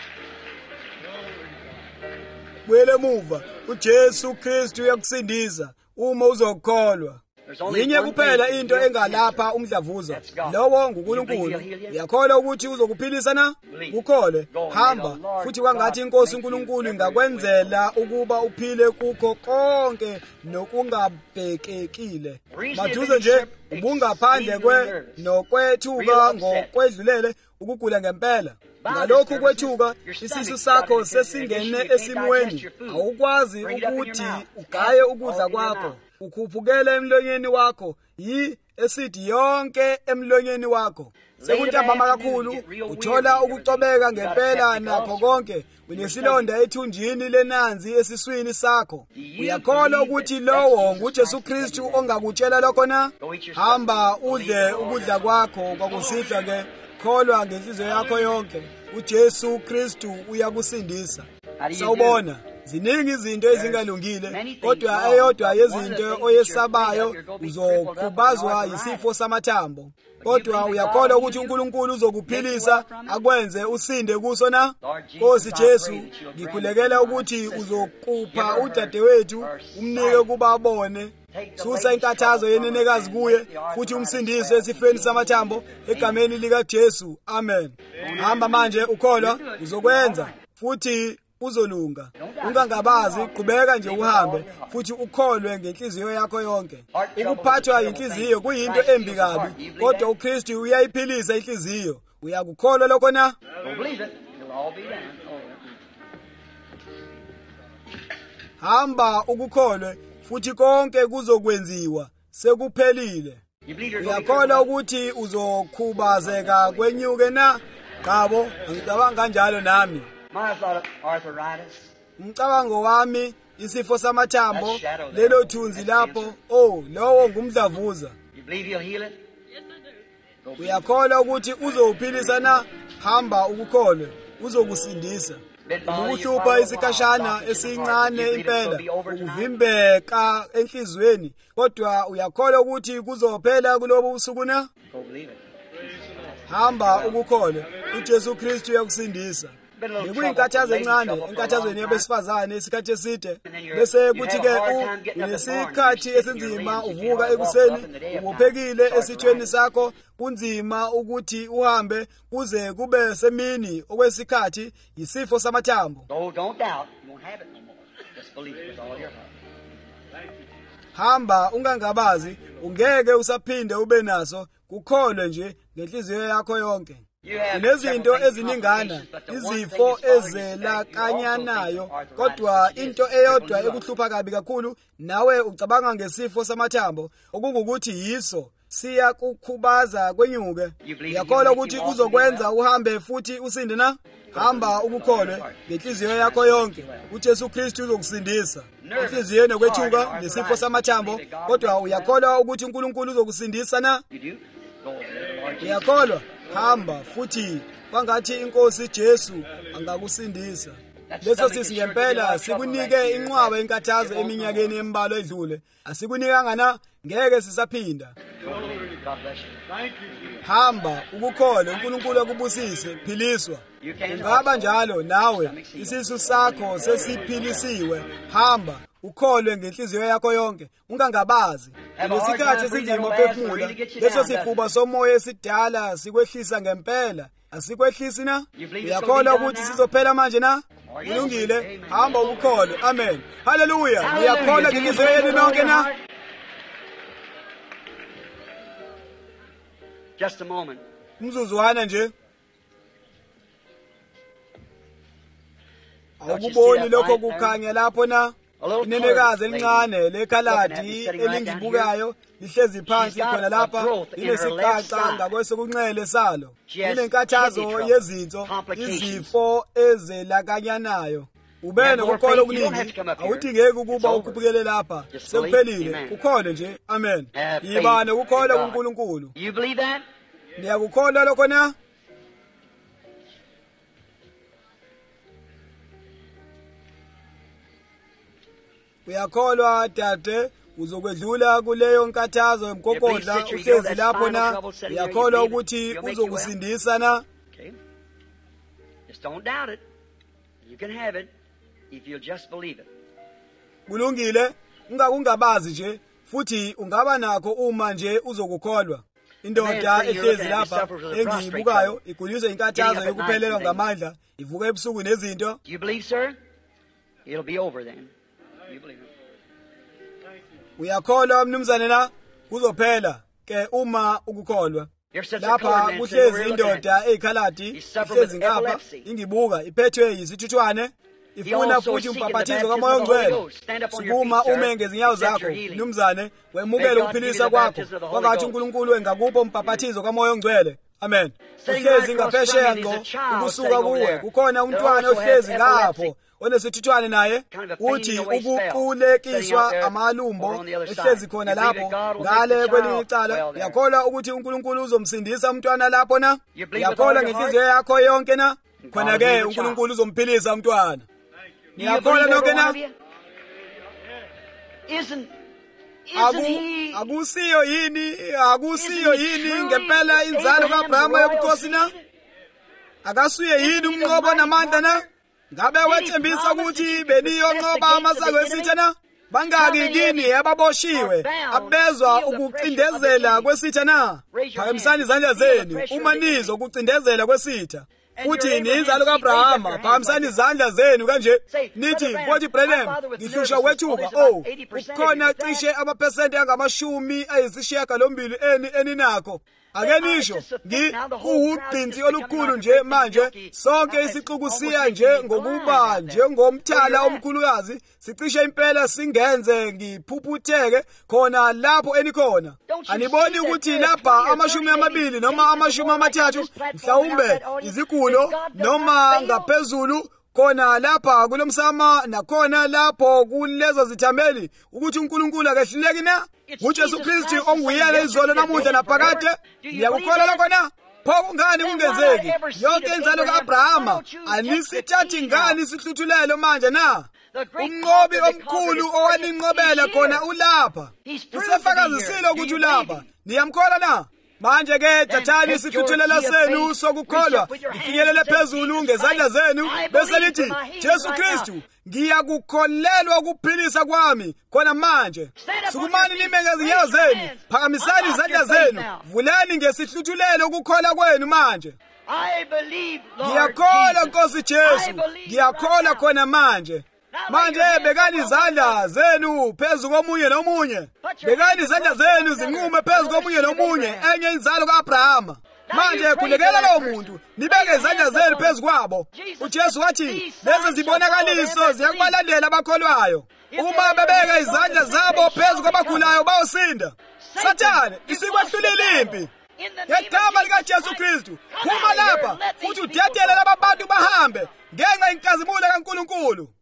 Buyele emuva, uJesu Kristu uyakusindisa uma uzokholwa. Yinye kuphela into engalapha umdlavuza, lowo nguNkulunkulu. Uyakholwa ukuthi uzokuphilisa na? Ukholwe, hamba, futhi kwangathi iNkosi uNkulunkulu ingakwenzela ukuba uphile kukho konke nokungabhekekile. Maduze nje ubungaphandle nokwethuka ngokwedlulele, ukugula ngempela. Ngalokhu kwethuka, isisu sakho sesingene esimweni, awukwazi ukuthi ugaye ukudla kwakho. Ukhuphukela emlonyeni wakho, yi-esidi yonke emlonyeni wakho. Sekuntambama kakhulu, uthola ukucobeka ngempela nakho konke. Unesilonda ethunjini lenanzi esiswini sakho. Uyakholwa ukuthi lowo nguJesu Kristu ongakutshela lokho na? Hamba udle ukudla kwakho kwakusihlwa ke. Kholwa ngenhliziyo yakho yonke, uJesu Kristu uyakusindisa. Sawubona, ziningi izinto ezingalungile, kodwa eyodwa yezinto oyesabayo uzokhubazwa yisifo samathambo. Kodwa uyakholwa ukuthi uNkulunkulu uzokuphilisa akwenze usinde kuso na? Nkosi Jesu, ngikhulekela ukuthi uzokupha udadewethu umnike kuba abone. Susa inkathazo yenenekazi kuye futhi umsindise esifeni samathambo egameni lika Jesu. Amen. Hamba manje ukholwa, uzokwenza futhi uzolunga. Ungangabazi, qhubeka nje uhambe futhi ukholwe ngenhliziyo yakho yonke. Ukuphathwa inhliziyo kuyinto embi kabi, kodwa uKristu uyayiphilisa inhliziyo. Uyakukholwa lokho na? Hamba ukukholwe futhi konke kuzokwenziwa sekuphelile. Uyakholwa ukuthi uzokhubazeka kwenyuke na? Qabo, ngicabanga kanjalo nami. Umcabango wami isifo samathambo lelo thunzi lapho, lowo ngumdlavuza. Uyakholwa ukuthi uzowuphilisa na? Hamba ukukholwe, uzokusindisa. Ukuhlupha isikhashana esincane impela, ukuvimbeka enhlizweni, kodwa uyakholwa ukuthi kuzophela kulobo usuku na? Hamba ukukholwe, uJesu Kristu uyakusindisa. Bekuyinkathazwe encane enkathazweni yabesifazane isikhathi eside, bese kuthi-ke unesikhathi esinzima, uvuka ekuseni, ubophekile esithweni sakho, kunzima ukuthi uhambe kuze kube semini okwesikhathi, yisifo samathambo. Hamba ungangabazi, ungeke usaphinde ube naso, kukholwe nje ngenhliziyo yakho yonke. Kunezinto eziningana, izifo ezelakanyanayo, kodwa into eyodwa ekuhlupha kabi kakhulu nawe ucabanga ngesifo samathambo, okungukuthi yiso siyakukhubaza kwenyuke. Uyakholwa ukuthi uzokwenza uhambe futhi usinde na? Hamba ukukholwe ngenhliziyo yakho yonke, uJesu Kristu uzokusindisa. Inhliziyo nokwethuka nesifo samathambo, kodwa uyakholwa ukuthi uNkulunkulu uzokusindisa na? Uyakholwa? Hamba futhi kwangathi inkosi Jesu angakusindisa. Leso sisi ngempela sikunike inqwaba enkathazo eminyakeni embalwa edlule. Asikunikanga na? Ngeke sisaphinda. Hamba ukukholwa, uNkulunkulu akubusise, philiswa. Ungaba njalo nawe, isisu sakho sesiphilisiwe. Hamba ukholwe ngenhliziyo yakho yonke, ungangabazi. Ngesikhathi esinzima uphefumula, leso sifuba somoya esidala sikwehlisa ngempela. Asikwehlisi na? Uyakholwa ukuthi sizophela manje na? Kulungile, hamba ukukholwe. Amen. Haleluya. Uyakholwa ngenhliziyo yenu nonke na? Just a moment. Umzuzwana nje. Awukuboni lokho kukhanya lapho na? Inenekazi elincane lekhaladi elingibukayo lihlezi phansi khona lapha, linesiqaqa ngakwesokunxele salo. Linenkathazo yezinso, izifo ezelakanyanayo. Ube nokukholwa okuningi, awudingeki ukuba ukhuphukele lapha. Sekuphelile, ukhole nje. Amen. Yiba nokukholwa kuNkulunkulu. Niyakukholwa lokho na? Uyakholwa dade uzokwedlula kuleyo nkathazo emkokodla uhlezi lapho na? Uyakholwa ukuthi uzokusindisa na? Just don't doubt it. You can have it if you'll just believe it. Kulungile, ungakungabazi nje futhi ungaba nakho uma nje uzokukholwa. Indoda ehlezi lapha engiyibukayo iguliswa inkathazo yokuphelelwa ngamandla, ivuka ebusuku nezinto. You believe, sir? It'll be over then. You believe it. Uyakholwa mnumzane na? Kuzophela ke uma ukukholwa. Lapha kuhlezi indoda eyikhaladi, ihlezi ngapha, ingibuka, iphethwe yisithuthwane, ifuna futhi umpaphathizo kaMoya oNgcwele. Sukuma ume ngezinyawo zakho, mnumzane, wemukele ukuphilisa kwakho, kwangathi uNkulunkulu engakupha umpaphathizo kaMoya oNgcwele. Amen. Uhlezi ngaphesheya ngqo, ukusuka kuwe, kukhona umntwana ohlezi ngapho, onesithuthwane naye, uthi ukuqulekiswa amalumbo ehlezi khona lapho, ngale kwelinye icala. Uyakholwa ukuthi uNkulunkulu uzomsindisa umntwana lapho na? Uyakholwa ngenhliziyo yakho yonke na? Khona-ke uNkulunkulu uzomphilisa umntwana. Ngiyakholwa nonke na? Isn't he? Akusiyo yini ngempela inzalo kaAbrahama yobukhosi na? Akasuye yini umnqobo namandla na? Ngabe wethembisa ukuthi beniyonqoba amasako esitha na? Bangaki kini ababoshiwe abezwa ukucindezela kwesitha na? Phakamisani izandla zenu uma nizwa ukucindezela kwesitha. Futhi inzalo kaAbrahama, phakamisani izandla zenu kanje. Nithi, mfowethu Branham, ngihlusha wethuka. Kukhona cishe amaphesenti angama-80 eninakho. Ake nisho, kuwugqinsi olukhulu nje manje, sonke isixuku siya nje ngokuba njengomthala omkhulukazi, sicishe impela singenze ngiphuphutheke khona lapho enikhona. Aniboni ukuthi lapha 20 noma 30 mhlawumbe izigulo noma ngaphezulu khona lapha kulomsama nakhona lapho kulezo zithameli ukuthi uNkulunkulu akahluleki na? uJesu Kristu onguyena izolo namuhla naphakade. Ngiyakukholwa lokho na? Pho kungani kungenzeki? Yonke inzalo kaAbrahama anisithathi ngani isihluthulelo manje na? Umnqobi omkhulu owaninqobela khona ulapha. Usefakazisile ukuthi ulapha. Niyamkholwa na? Manje ke thathani isihluthulelo senu sokukholwa ifinyelele phezulu ngezandla zenu bese lithi Jesu Kristu, ngiyakukholelwa ukuphilisa kwami khona manje. Sukumani nime ngezinyawo zenu, phakamisani izandla zenu, vulani ngesihluthulelo ukukholwa kwenu manje. Ngiyakholwa Nkosi Jesu, ngiyakholwa khona manje. Manje bekani izandla zenu phezu komunye nomunye. Bekani izandla zenu zinqume phezu komunye nomunye enye inzalo kaAbrahama. Manje kulekela lowo muntu nibeke izandla zenu phezu kwabo. uJesu wathi lezi zibonakaliso ziyakubalandela abakholwayo. Uma bebeka izandla zabo phezu kwabagulayo bayosinda. Sathane isikwehlulile impi. Ngegama likaJesu Kristu phuma lapha futhi udedele laba bantu bahambe ngenxa yenkazimulo kaNkulunkulu.